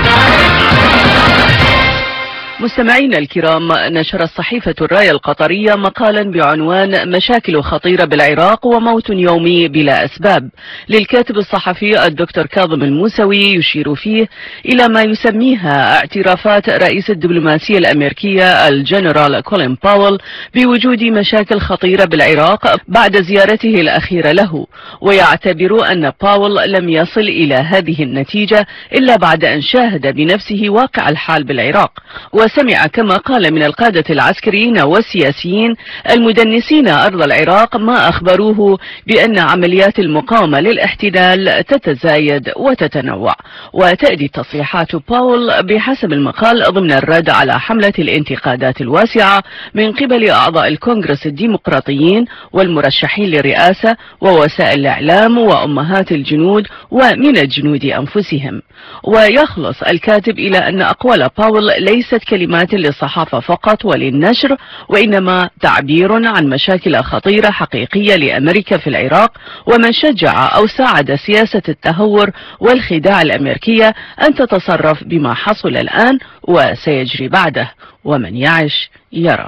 مستمعينا الكرام، نشرت صحيفة الراية القطرية مقالا بعنوان مشاكل خطيرة بالعراق وموت يومي بلا أسباب للكاتب الصحفي الدكتور كاظم الموسوي، يشير فيه إلى ما يسميها اعترافات رئيس الدبلوماسية الأمريكية الجنرال كولين باول بوجود مشاكل خطيرة بالعراق بعد زيارته الأخيرة له، ويعتبر أن باول لم يصل إلى هذه النتيجة إلا بعد أن شاهد بنفسه واقع الحال بالعراق، وسمع كما قال من القادة العسكريين والسياسيين المدنسين أرض العراق ما أخبروه بأن عمليات المقاومة للاحتلال تتزايد وتتنوع. وتأتي تصريحات باول بحسب المقال ضمن الرد على حملة الانتقادات الواسعة من قبل أعضاء الكونغرس الديمقراطيين والمرشحين للرئاسة ووسائل الإعلام وأمهات الجنود ومن الجنود أنفسهم. ويخلص الكاتب إلى أن أقوال باول ليست كلمات للصحافة فقط وللنشر، وإنما تعبير عن مشاكل خطيرة حقيقية لأمريكا في العراق، ومن شجع أو ساعد سياسة التهور والخداع الأمريكية أن تتصرف بما حصل الآن وسيجري بعده، ومن يعش يرى.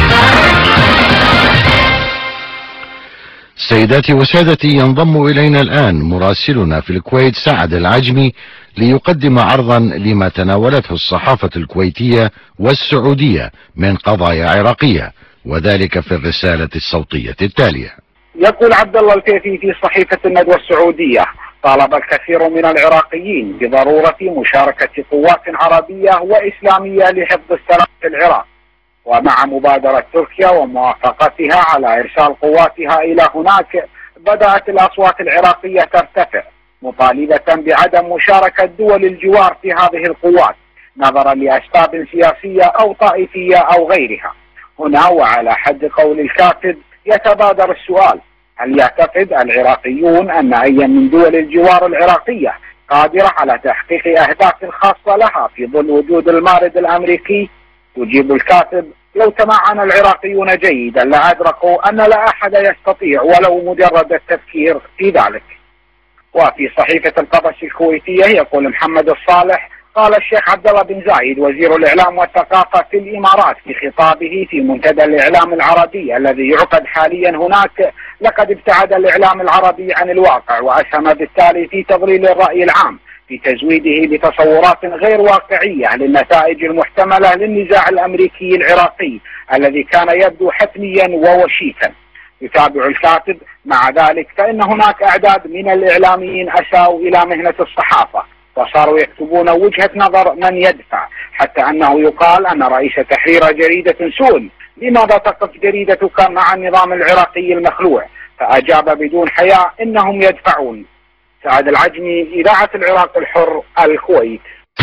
سيداتي وسادتي، ينضم إلينا الآن مراسلنا في الكويت سعد العجمي ليقدم عرضا لما تناولته الصحافة الكويتية والسعودية من قضايا عراقية، وذلك في الرسالة الصوتية التالية. يقول عبد الله الكيفي في صحيفة الندوة السعودية: طالب الكثير من العراقيين بضرورة مشاركة قوات عربية وإسلامية لحفظ السلام في العراق، ومع مبادرة تركيا وموافقتها على إرسال قواتها إلى هناك بدأت الأصوات العراقية ترتفع مطالبة بعدم مشاركة دول الجوار في هذه القوات نظرا لأسباب سياسية أو طائفية أو غيرها. هنا وعلى حد قول الكاتب يتبادر السؤال: هل يعتقد العراقيون أن أي من دول الجوار العراقية قادرة على تحقيق أهداف خاصة لها في ظل وجود المارد الأمريكي؟ يجيب الكاتب: لو تمعن العراقيون جيدا لأدركوا أن لا أحد يستطيع ولو مجرد التفكير في ذلك. وفي صحيفة القبس الكويتية يقول محمد الصالح: قال الشيخ عبد الله بن زايد وزير الإعلام والثقافة في الإمارات في خطابه في منتدى الإعلام العربي الذي يعقد حاليا هناك: لقد ابتعد الإعلام العربي عن الواقع وأسهم بالتالي في تضليل الرأي العام في تزويده بتصورات غير واقعية للنتائج المحتملة للنزاع الأمريكي العراقي الذي كان يبدو حتميا ووشيكا. يتابع الكاتب: مع ذلك فإن هناك أعداد من الإعلاميين أساءوا إلى مهنة الصحافة وصاروا يكتبون وجهة نظر من يدفع، حتى أنه يقال أن رئيس تحرير جريدة سئل: لماذا تقف جريدتك مع النظام العراقي المخلوع؟ فأجاب بدون حياء: إنهم يدفعون. سعد العجمي، إذاعة العراق الحر، الكويت.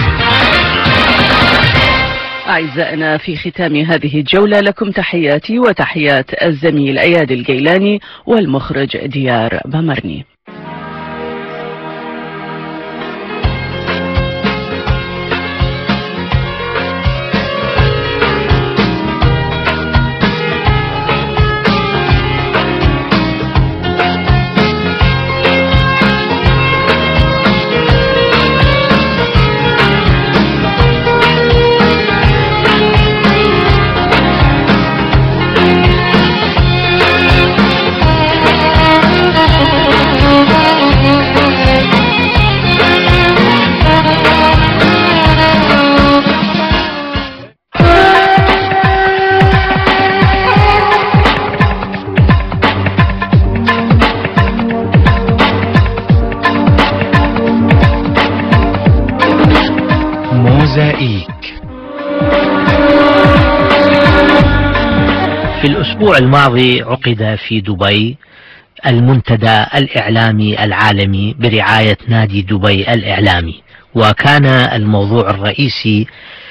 أعزائنا، في ختام هذه الجولة لكم تحياتي وتحيات الزميل أياد الجيلاني والمخرج ديار بامرني. في الأسبوع الماضي عقد في دبي المنتدى الإعلامي العالمي برعاية نادي دبي الإعلامي، وكان الموضوع الرئيسي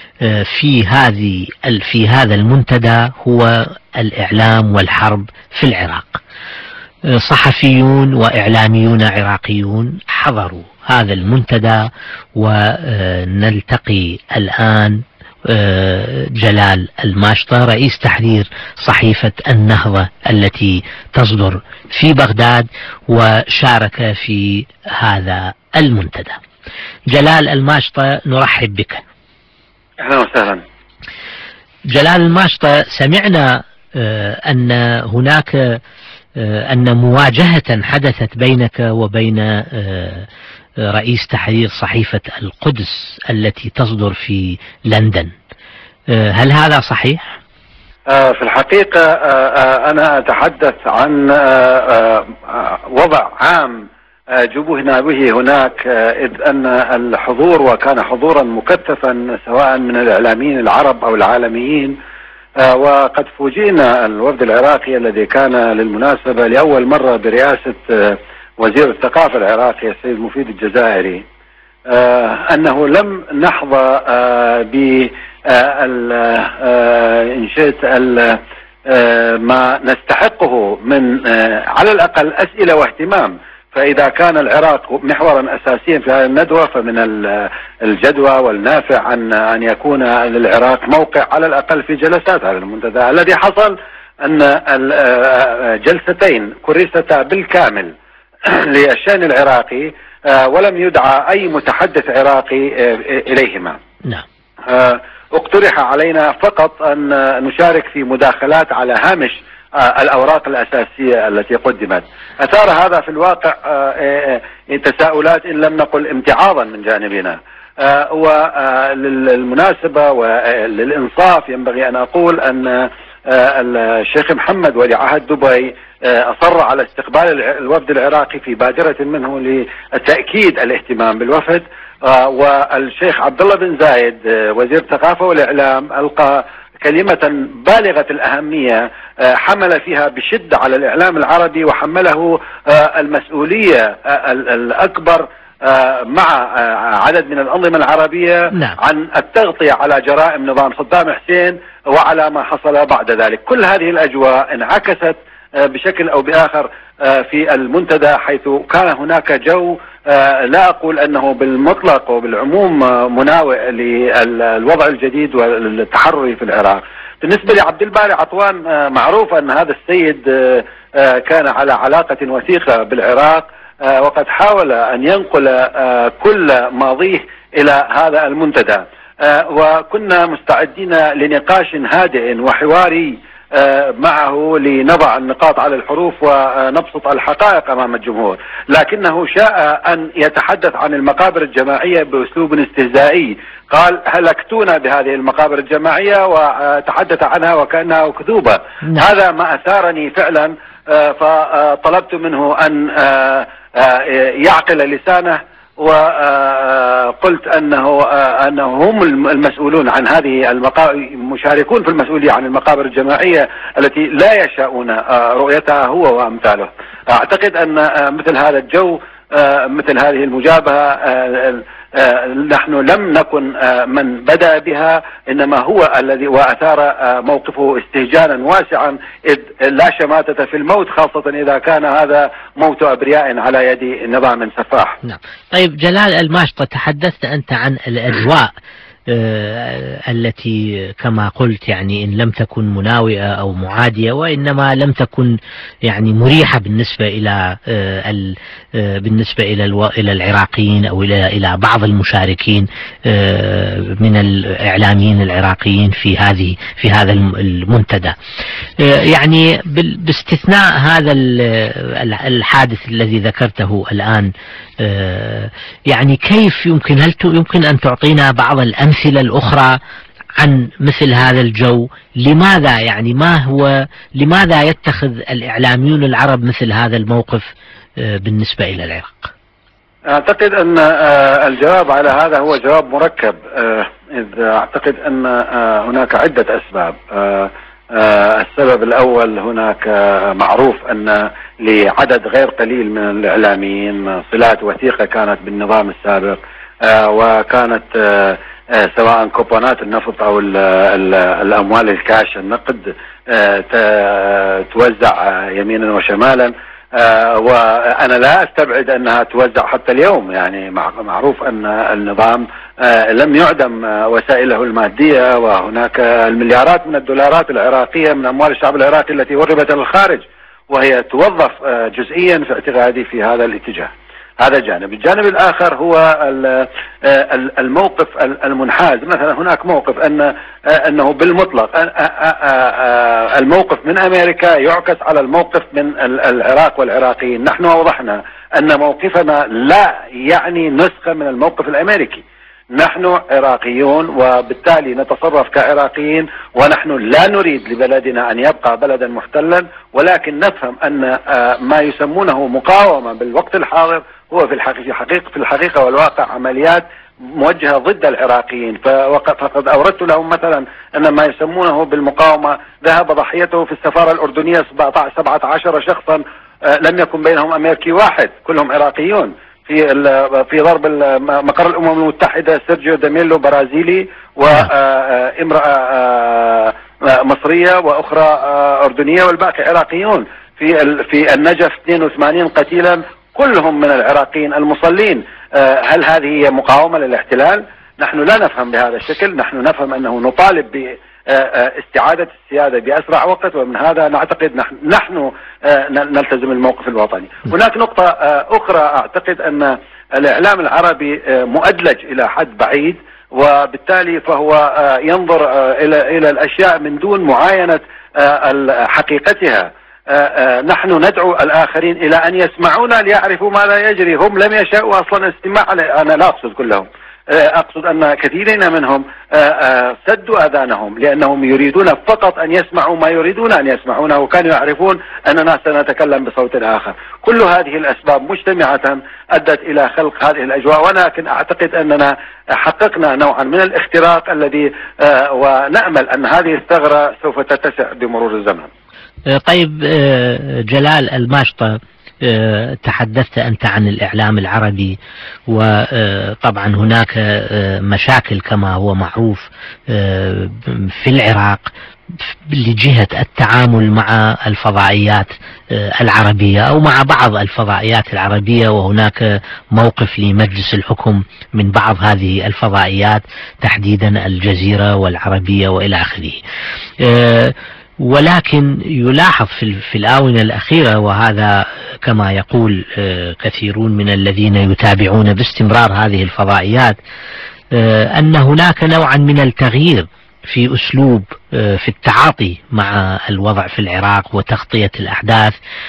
في هذا المنتدى هو الإعلام والحرب في العراق. صحفيون وإعلاميون عراقيون حضروا هذا المنتدى، ونلتقي الآن جلال الماشطة رئيس تحرير صحيفة النهضة التي تصدر في بغداد وشارك في هذا المنتدى. جلال الماشطة، نرحب بك. أهلا وسهلا. جلال الماشطة، سمعنا أن هناك أن مواجهة حدثت بينك وبين رئيس تحرير صحيفة القدس التي تصدر في لندن، هل هذا صحيح؟ في الحقيقة أنا أتحدث عن وضع عام جبهنا به هناك، إذ أن الحضور وكان حضورا مكثفا سواء من الإعلاميين العرب أو العالميين، وقد فوجئنا الوفد العراقي الذي كان للمناسبة لأول مرة برئاسة وزير الثقافة العراقي السيد مفيد الجزائري، أنه لم نحظى إن شئت ما نستحقه من على الأقل أسئلة واهتمام. فإذا كان العراق محورا أساسيا في هذه الندوة، فمن الجدوى والنافع أن يكون للعراق موقع على الأقل في جلسات هذا المنتدى. الذي حصل أن جلستين كرستا بالكامل للشأن العراقي، ولم يدعى أي متحدث عراقي إليهما. نعم. اقترح علينا فقط أن نشارك في مداخلات على هامش الأوراق الأساسية التي قدمت. أثار هذا في الواقع تساؤلات إن لم نقل امتعاضا من جانبنا. وللمناسبة وللإنصاف ينبغي أن أقول أن الشيخ محمد ولي عهد دبي أصر على استقبال الوفد العراقي في بادرة منه لتأكيد الاهتمام بالوفد، والشيخ عبد الله بن زايد وزير الثقافة والإعلام ألقى كلمة بالغة الأهمية حمل فيها بشدة على الإعلام العربي، وحمله المسؤولية الأكبر مع عدد من الأنظمة العربية عن التغطية على جرائم نظام صدام حسين وعلى ما حصل بعد ذلك. كل هذه الأجواء انعكست بشكل أو بآخر في المنتدى، حيث كان هناك جو لا أقول أنه بالمطلق وبالعموم مناوئ للوضع الجديد والتحرري في العراق. بالنسبة لعبد الباري عطوان، معروف أن هذا السيد كان على علاقة وثيقة بالعراق، وقد حاول أن ينقل كل ماضيه إلى هذا المنتدى، وكنا مستعدين لنقاش هادئ وحواري معه لنضع النقاط على الحروف ونبسط الحقائق أمام الجمهور. لكنه شاء أن يتحدث عن المقابر الجماعية بأسلوب استهزائي، قال هلكتونا بهذه المقابر الجماعية، وتحدث عنها وكأنها كذوبة. هذا ما أثارني فعلا، فطلبت منه أن يعقل لسانه، وقلت أنه هم المسؤولون عن هذه المقابر، مشاركون في المسؤولية عن المقابر الجماعية التي لا يشاءون رؤيتها هو وأمثاله. أعتقد أن مثل هذا الجو، مثل هذه المجابهة، نحن لم نكن من بدأ بها، إنما هو الذي وأثار موقفه استهجانا واسعا، إذ لا شماتة في الموت، خاصة إذا كان هذا موت أبرياء على يد نظام سفاح. نعم. طيب جلال الماشطة، تحدثت أنت عن الأجواء التي كما قلت يعني إن لم تكن مناوئة أو معادية، وإنما لم تكن يعني مريحة بالنسبة إلى العراقيين أو إلى بعض المشاركين من الإعلاميين العراقيين في هذا المنتدى. يعني باستثناء هذا الحادث الذي ذكرته الآن، يعني كيف يمكن أن تعطينا بعض الأمثلة الأخرى عن مثل هذا الجو؟ لماذا يتخذ الإعلاميون العرب مثل هذا الموقف بالنسبة إلى العراق؟ أعتقد أن الجواب على هذا هو جواب مركب، إذ أعتقد أن هناك عدة أسباب. السبب الأول هناك معروف أن لعدد غير قليل من الإعلاميين صلات وثيقة كانت بالنظام السابق، وكانت سواء كوبونات النفط أو الأموال الكاش النقد توزع يمينا وشمالا، وأنا لا أستبعد أنها توزع حتى اليوم. يعني معروف أن النظام لم يعدم وسائله المادية، وهناك المليارات من الدولارات العراقية من أموال الشعب العراقي التي هربت إلى الخارج، وهي توظف جزئيا في اعتقادي في هذا الاتجاه. هذا جانب. الجانب الآخر هو الموقف المنحاز. مثلا هناك موقف أنه بالمطلق الموقف من أمريكا يعكس على الموقف من العراق والعراقيين. نحن وضحنا أن موقفنا لا يعني نسخة من الموقف الأمريكي. نحن عراقيون وبالتالي نتصرف كعراقيين، ونحن لا نريد لبلدنا أن يبقى بلدا محتلا، ولكن نفهم أن ما يسمونه مقاومة بالوقت الحاضر هو في الحقيقة والواقع عمليات موجهة ضد العراقيين. فقد أوردت لهم مثلا أن ما يسمونه بالمقاومة ذهب ضحيته في السفارة الأردنية 17 شخصا لم يكن بينهم أمريكي واحد، كلهم عراقيون، في ضرب مقر الأمم المتحدة سيرجيو داميلو برازيلي وامرأة مصرية وأخرى أردنية والباقي عراقيون. في النجف 82 قتيلا كلهم من العراقيين المصلين. هل هذه هي مقاومة للاحتلال؟ نحن لا نفهم بهذا الشكل. نحن نفهم أنه نطالب باستعادة السيادة بأسرع وقت، ومن هذا نعتقد نحن نلتزم الموقف الوطني. هناك نقطة أخرى، أعتقد أن الإعلام العربي مؤدلج إلى حد بعيد، وبالتالي فهو ينظر إلى الأشياء من دون معاينة حقيقتها. نحن ندعو الآخرين إلى أن يسمعونا ليعرفوا ما لا يجري. هم لم يشاءوا أصلا استماع. أنا لا أقصد كلهم، أقصد أن كثيرين منهم سدوا أذانهم لأنهم يريدون فقط أن يسمعوا ما يريدون أن يسمعونه، وكانوا يعرفون أننا سنتكلم بصوت آخر. كل هذه الأسباب مجتمعة أدت إلى خلق هذه الأجواء، ولكن أعتقد أننا حققنا نوعا من الاختراق الذي ونأمل أن هذه الثغرة سوف تتسع بمرور الزمن. طيب جلال الماشطة، تحدثت أنت عن الإعلام العربي، وطبعا هناك مشاكل كما هو معروف في العراق لجهة التعامل مع الفضائيات العربية أو مع بعض الفضائيات العربية، وهناك موقف لمجلس الحكم من بعض هذه الفضائيات تحديدا الجزيرة والعربية وإلى آخره. ولكن يلاحظ في الآونة الأخيرة، وهذا كما يقول كثيرون من الذين يتابعون باستمرار هذه الفضائيات، أن هناك نوعا من التغيير في أسلوب في التعاطي مع الوضع في العراق وتغطية الأحداث،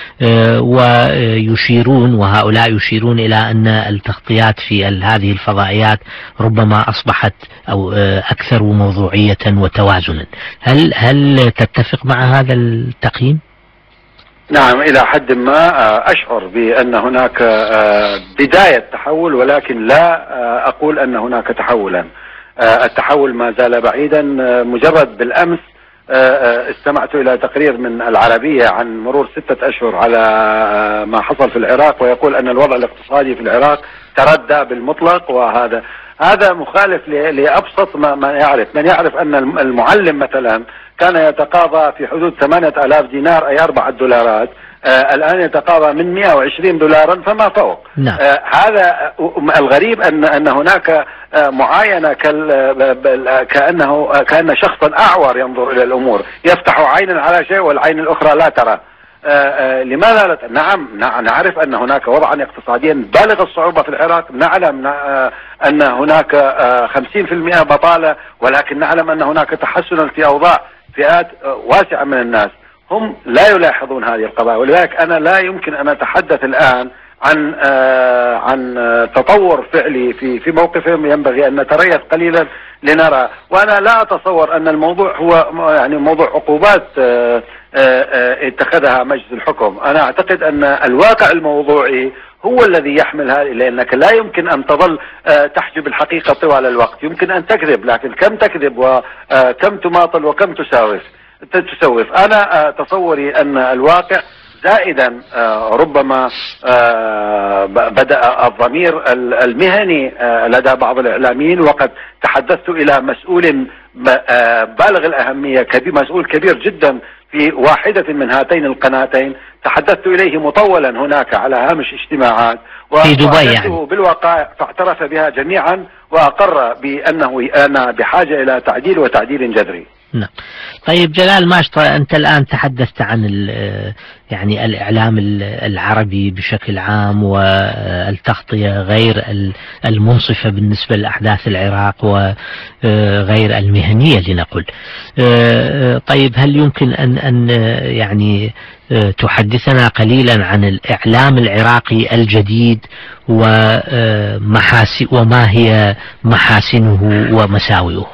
ويشيرون وهؤلاء يشيرون إلى أن التغطيات في هذه الفضائيات ربما أصبحت أو أكثر موضوعية وتوازنا. هل تتفق مع هذا التقييم؟ نعم، إلى حد ما أشعر بأن هناك بداية تحول، ولكن لا أقول أن هناك تحولا. التحول ما زال بعيدا. مجرد بالأمس استمعت إلى تقرير من العربية عن مرور 6 أشهر على ما حصل في العراق، ويقول أن الوضع الاقتصادي في العراق تردى بالمطلق، وهذا مخالف لأبسط ما يعرف. من يعرف أن المعلم مثلا كان يتقاضى في حدود 8000 دينار أي 4 دولارات، الآن يتقاضى من 120 دولارا فما فوق. نعم. هذا الغريب أن هناك معاينة كأن شخصا أعور ينظر إلى الأمور، يفتح عينا على شيء والعين الأخرى لا ترى. لماذا لا؟ نعم، نعرف أن هناك وضعا اقتصاديا بالغ الصعوبة في العراق، نعلم أن هناك 50% بطالة، ولكن نعلم أن هناك تحسن في أوضاع فئات واسعة من الناس هم لا يلاحظون هذه القضايا. ولذلك أنا لا يمكن أن أتحدث الآن عن تطور فعلي في موقفهم. ينبغي أن نتريث قليلا لنرى. وأنا لا أتصور أن الموضوع هو يعني موضوع عقوبات اتخذها مجلس الحكم. أنا أعتقد أن الواقع الموضوعي هو الذي يحمل هذه، لأنك لا يمكن أن تظل تحجب الحقيقة طوال الوقت. يمكن أن تكذب، لكن كم تكذب وكم تماطل وكم تساوف. تسوف. أنا تصوري أن الواقع زائدا ربما بدأ الضمير المهني لدى بعض الإعلاميين، وقد تحدثت إلى مسؤول بالغ الأهمية، مسؤول كبير جدا في واحدة من هاتين القناتين، تحدثت إليه مطولا هناك على هامش اجتماعات في دبي يعني. بالواقع فاعترف بها جميعا وأقر بأنه أنا بحاجة إلى تعديل وتعديل جذري. نعم. طيب جلال ماشطة، أنت الآن تحدثت عن يعني الإعلام العربي بشكل عام والتغطية غير المنصفة بالنسبة لأحداث العراق وغير المهنية لنقل. طيب هل يمكن أن يعني تحدثنا قليلا عن الإعلام العراقي الجديد وما هي محاسنه ومساوئه؟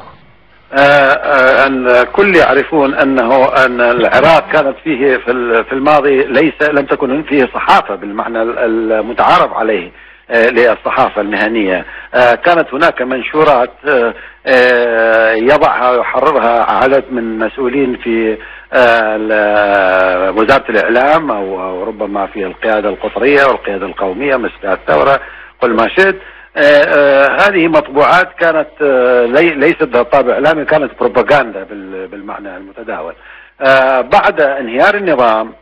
الكل يعرفون أن العراق كانت فيه في الماضي لم تكن فيه صحافة بالمعنى المتعارف عليه للصحافة المهنية. كانت هناك منشورات يضعها ويحررها عدد من مسؤولين في وزارة الإعلام أو ربما في القيادة القطرية والقيادة القومية مثل الثورة قل ما شئت. هذه مطبوعات كانت ليست ذات طابع إعلامي، كانت بروباغندا بالمعنى المتداول. بعد انهيار النظام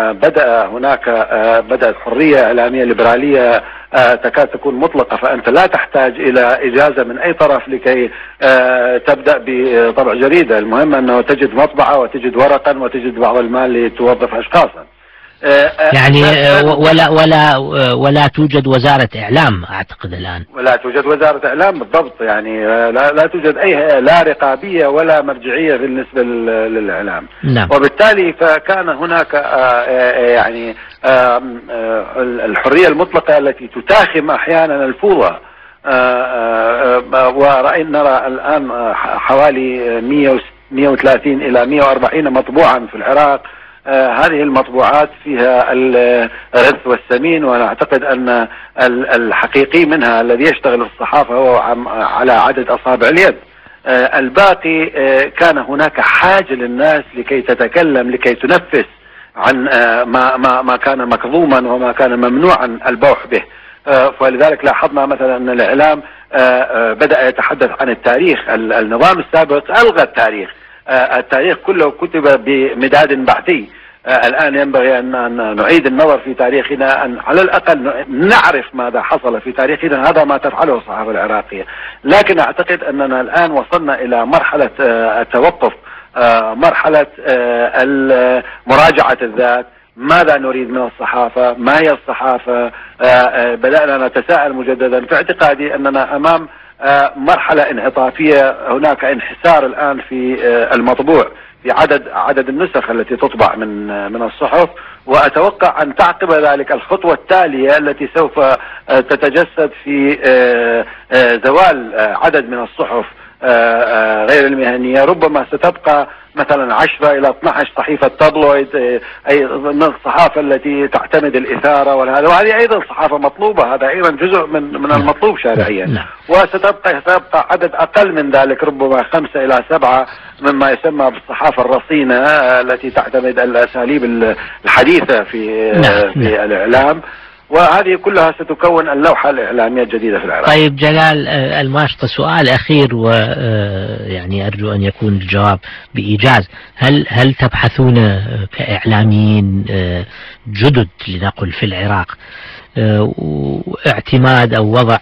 بدأت حرية إعلامية ليبرالية تكاد تكون مطلقة، فأنت لا تحتاج إلى إجازة من أي طرف لكي تبدأ بطبع جريدة. المهم أنه تجد مطبعة وتجد ورقا وتجد بعض المال لتوظف أشخاصا. يعني ولا توجد وزارة إعلام أعتقد الآن. ولا توجد وزارة إعلام بالضبط، يعني لا توجد أي لا رقابية ولا مرجعية بالنسبة للإعلام. نعم. وبالتالي فكان هناك يعني الحرية المطلقة التي تتاخم أحيانا الفوضى. نرى الآن حوالي 130 إلى 140 مطبوعا في العراق. هذه المطبوعات فيها الرث والسمين، وأنا أعتقد أن الحقيقي منها الذي يشتغل في الصحافة هو على عدد أصابع اليد. الباقي كان هناك حاجة للناس لكي تتكلم، لكي تنفس عن ما كان مكظوما وما كان ممنوعا البوح به. فلذلك لاحظنا مثلا أن الإعلام بدأ يتحدث عن التاريخ. النظام السابق ألغى التاريخ. التاريخ كله كتب بمداد بحثي. الآن ينبغي أن نعيد النظر في تاريخنا، أن على الأقل نعرف ماذا حصل في تاريخنا. هذا ما تفعله الصحافة العراقية. لكن أعتقد أننا الآن وصلنا إلى مرحلة التوقف، مرحلة مراجعة الذات. ماذا نريد من الصحافة؟ ما هي الصحافة؟ بدأنا نتساءل مجددا. في اعتقادي أننا أمام مرحلة انعطافية. هناك انحسار الآن في المطبوع، في عدد النسخ التي تطبع من الصحف، وأتوقع أن تعقب ذلك الخطوة التالية التي سوف تتجسد في زوال عدد من الصحف غير المهنية. ربما ستبقى مثلا 10 إلى 12 صحيفة تابلويد، أي الصحافة التي تعتمد الإثارة وهذه أيضا صحافة مطلوبة. هذا أيضا جزء من المطلوب شرعيا. وستبقى عدد أقل من ذلك، ربما 5 إلى 7 مما يسمى بالصحافة الرصينة التي تعتمد الأساليب الحديثة في الإعلام. وهذه كلها ستكون اللوحة الإعلامية الجديدة في العراق. طيب جلال الماشطة، سؤال أخير ويعني أرجو أن يكون الجواب بإيجاز. هل تبحثون كإعلاميين جدد لنقل في العراق اعتماد أو وضع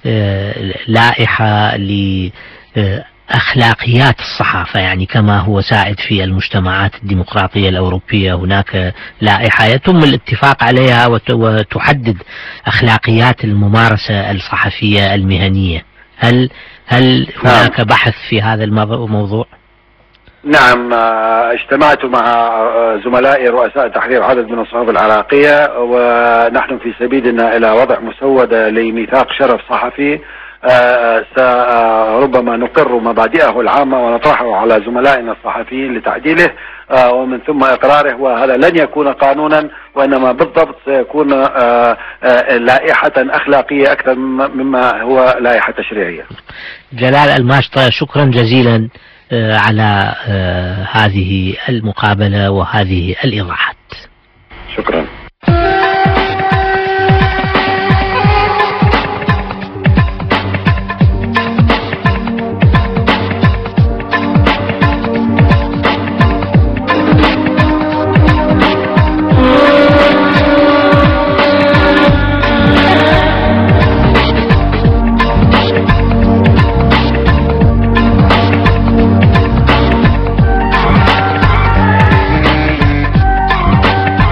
لائحة أخلاقيات الصحافة، يعني كما هو سائد في المجتمعات الديمقراطية الأوروبية؟ هناك لائحة يتم الاتفاق عليها وتحدد أخلاقيات الممارسة الصحفية المهنية. هل هناك بحث في هذا الموضوع؟ نعم، اجتمعت مع زملائي رؤساء تحرير عدد من الصحف العراقية، ونحن في سبيلنا إلى وضع مسودة لميثاق شرف صحفي. ربما نقر مبادئه العامة ونطرحه على زملائنا الصحفيين لتعديله ومن ثم إقراره. وهذا لن يكون قانونا، وإنما بالضبط سيكون لائحة أخلاقية أكثر مما هو لائحة تشريعية. جلال الماشطة، شكرا جزيلا على هذه المقابلة وهذه الإيضاحات. شكرا.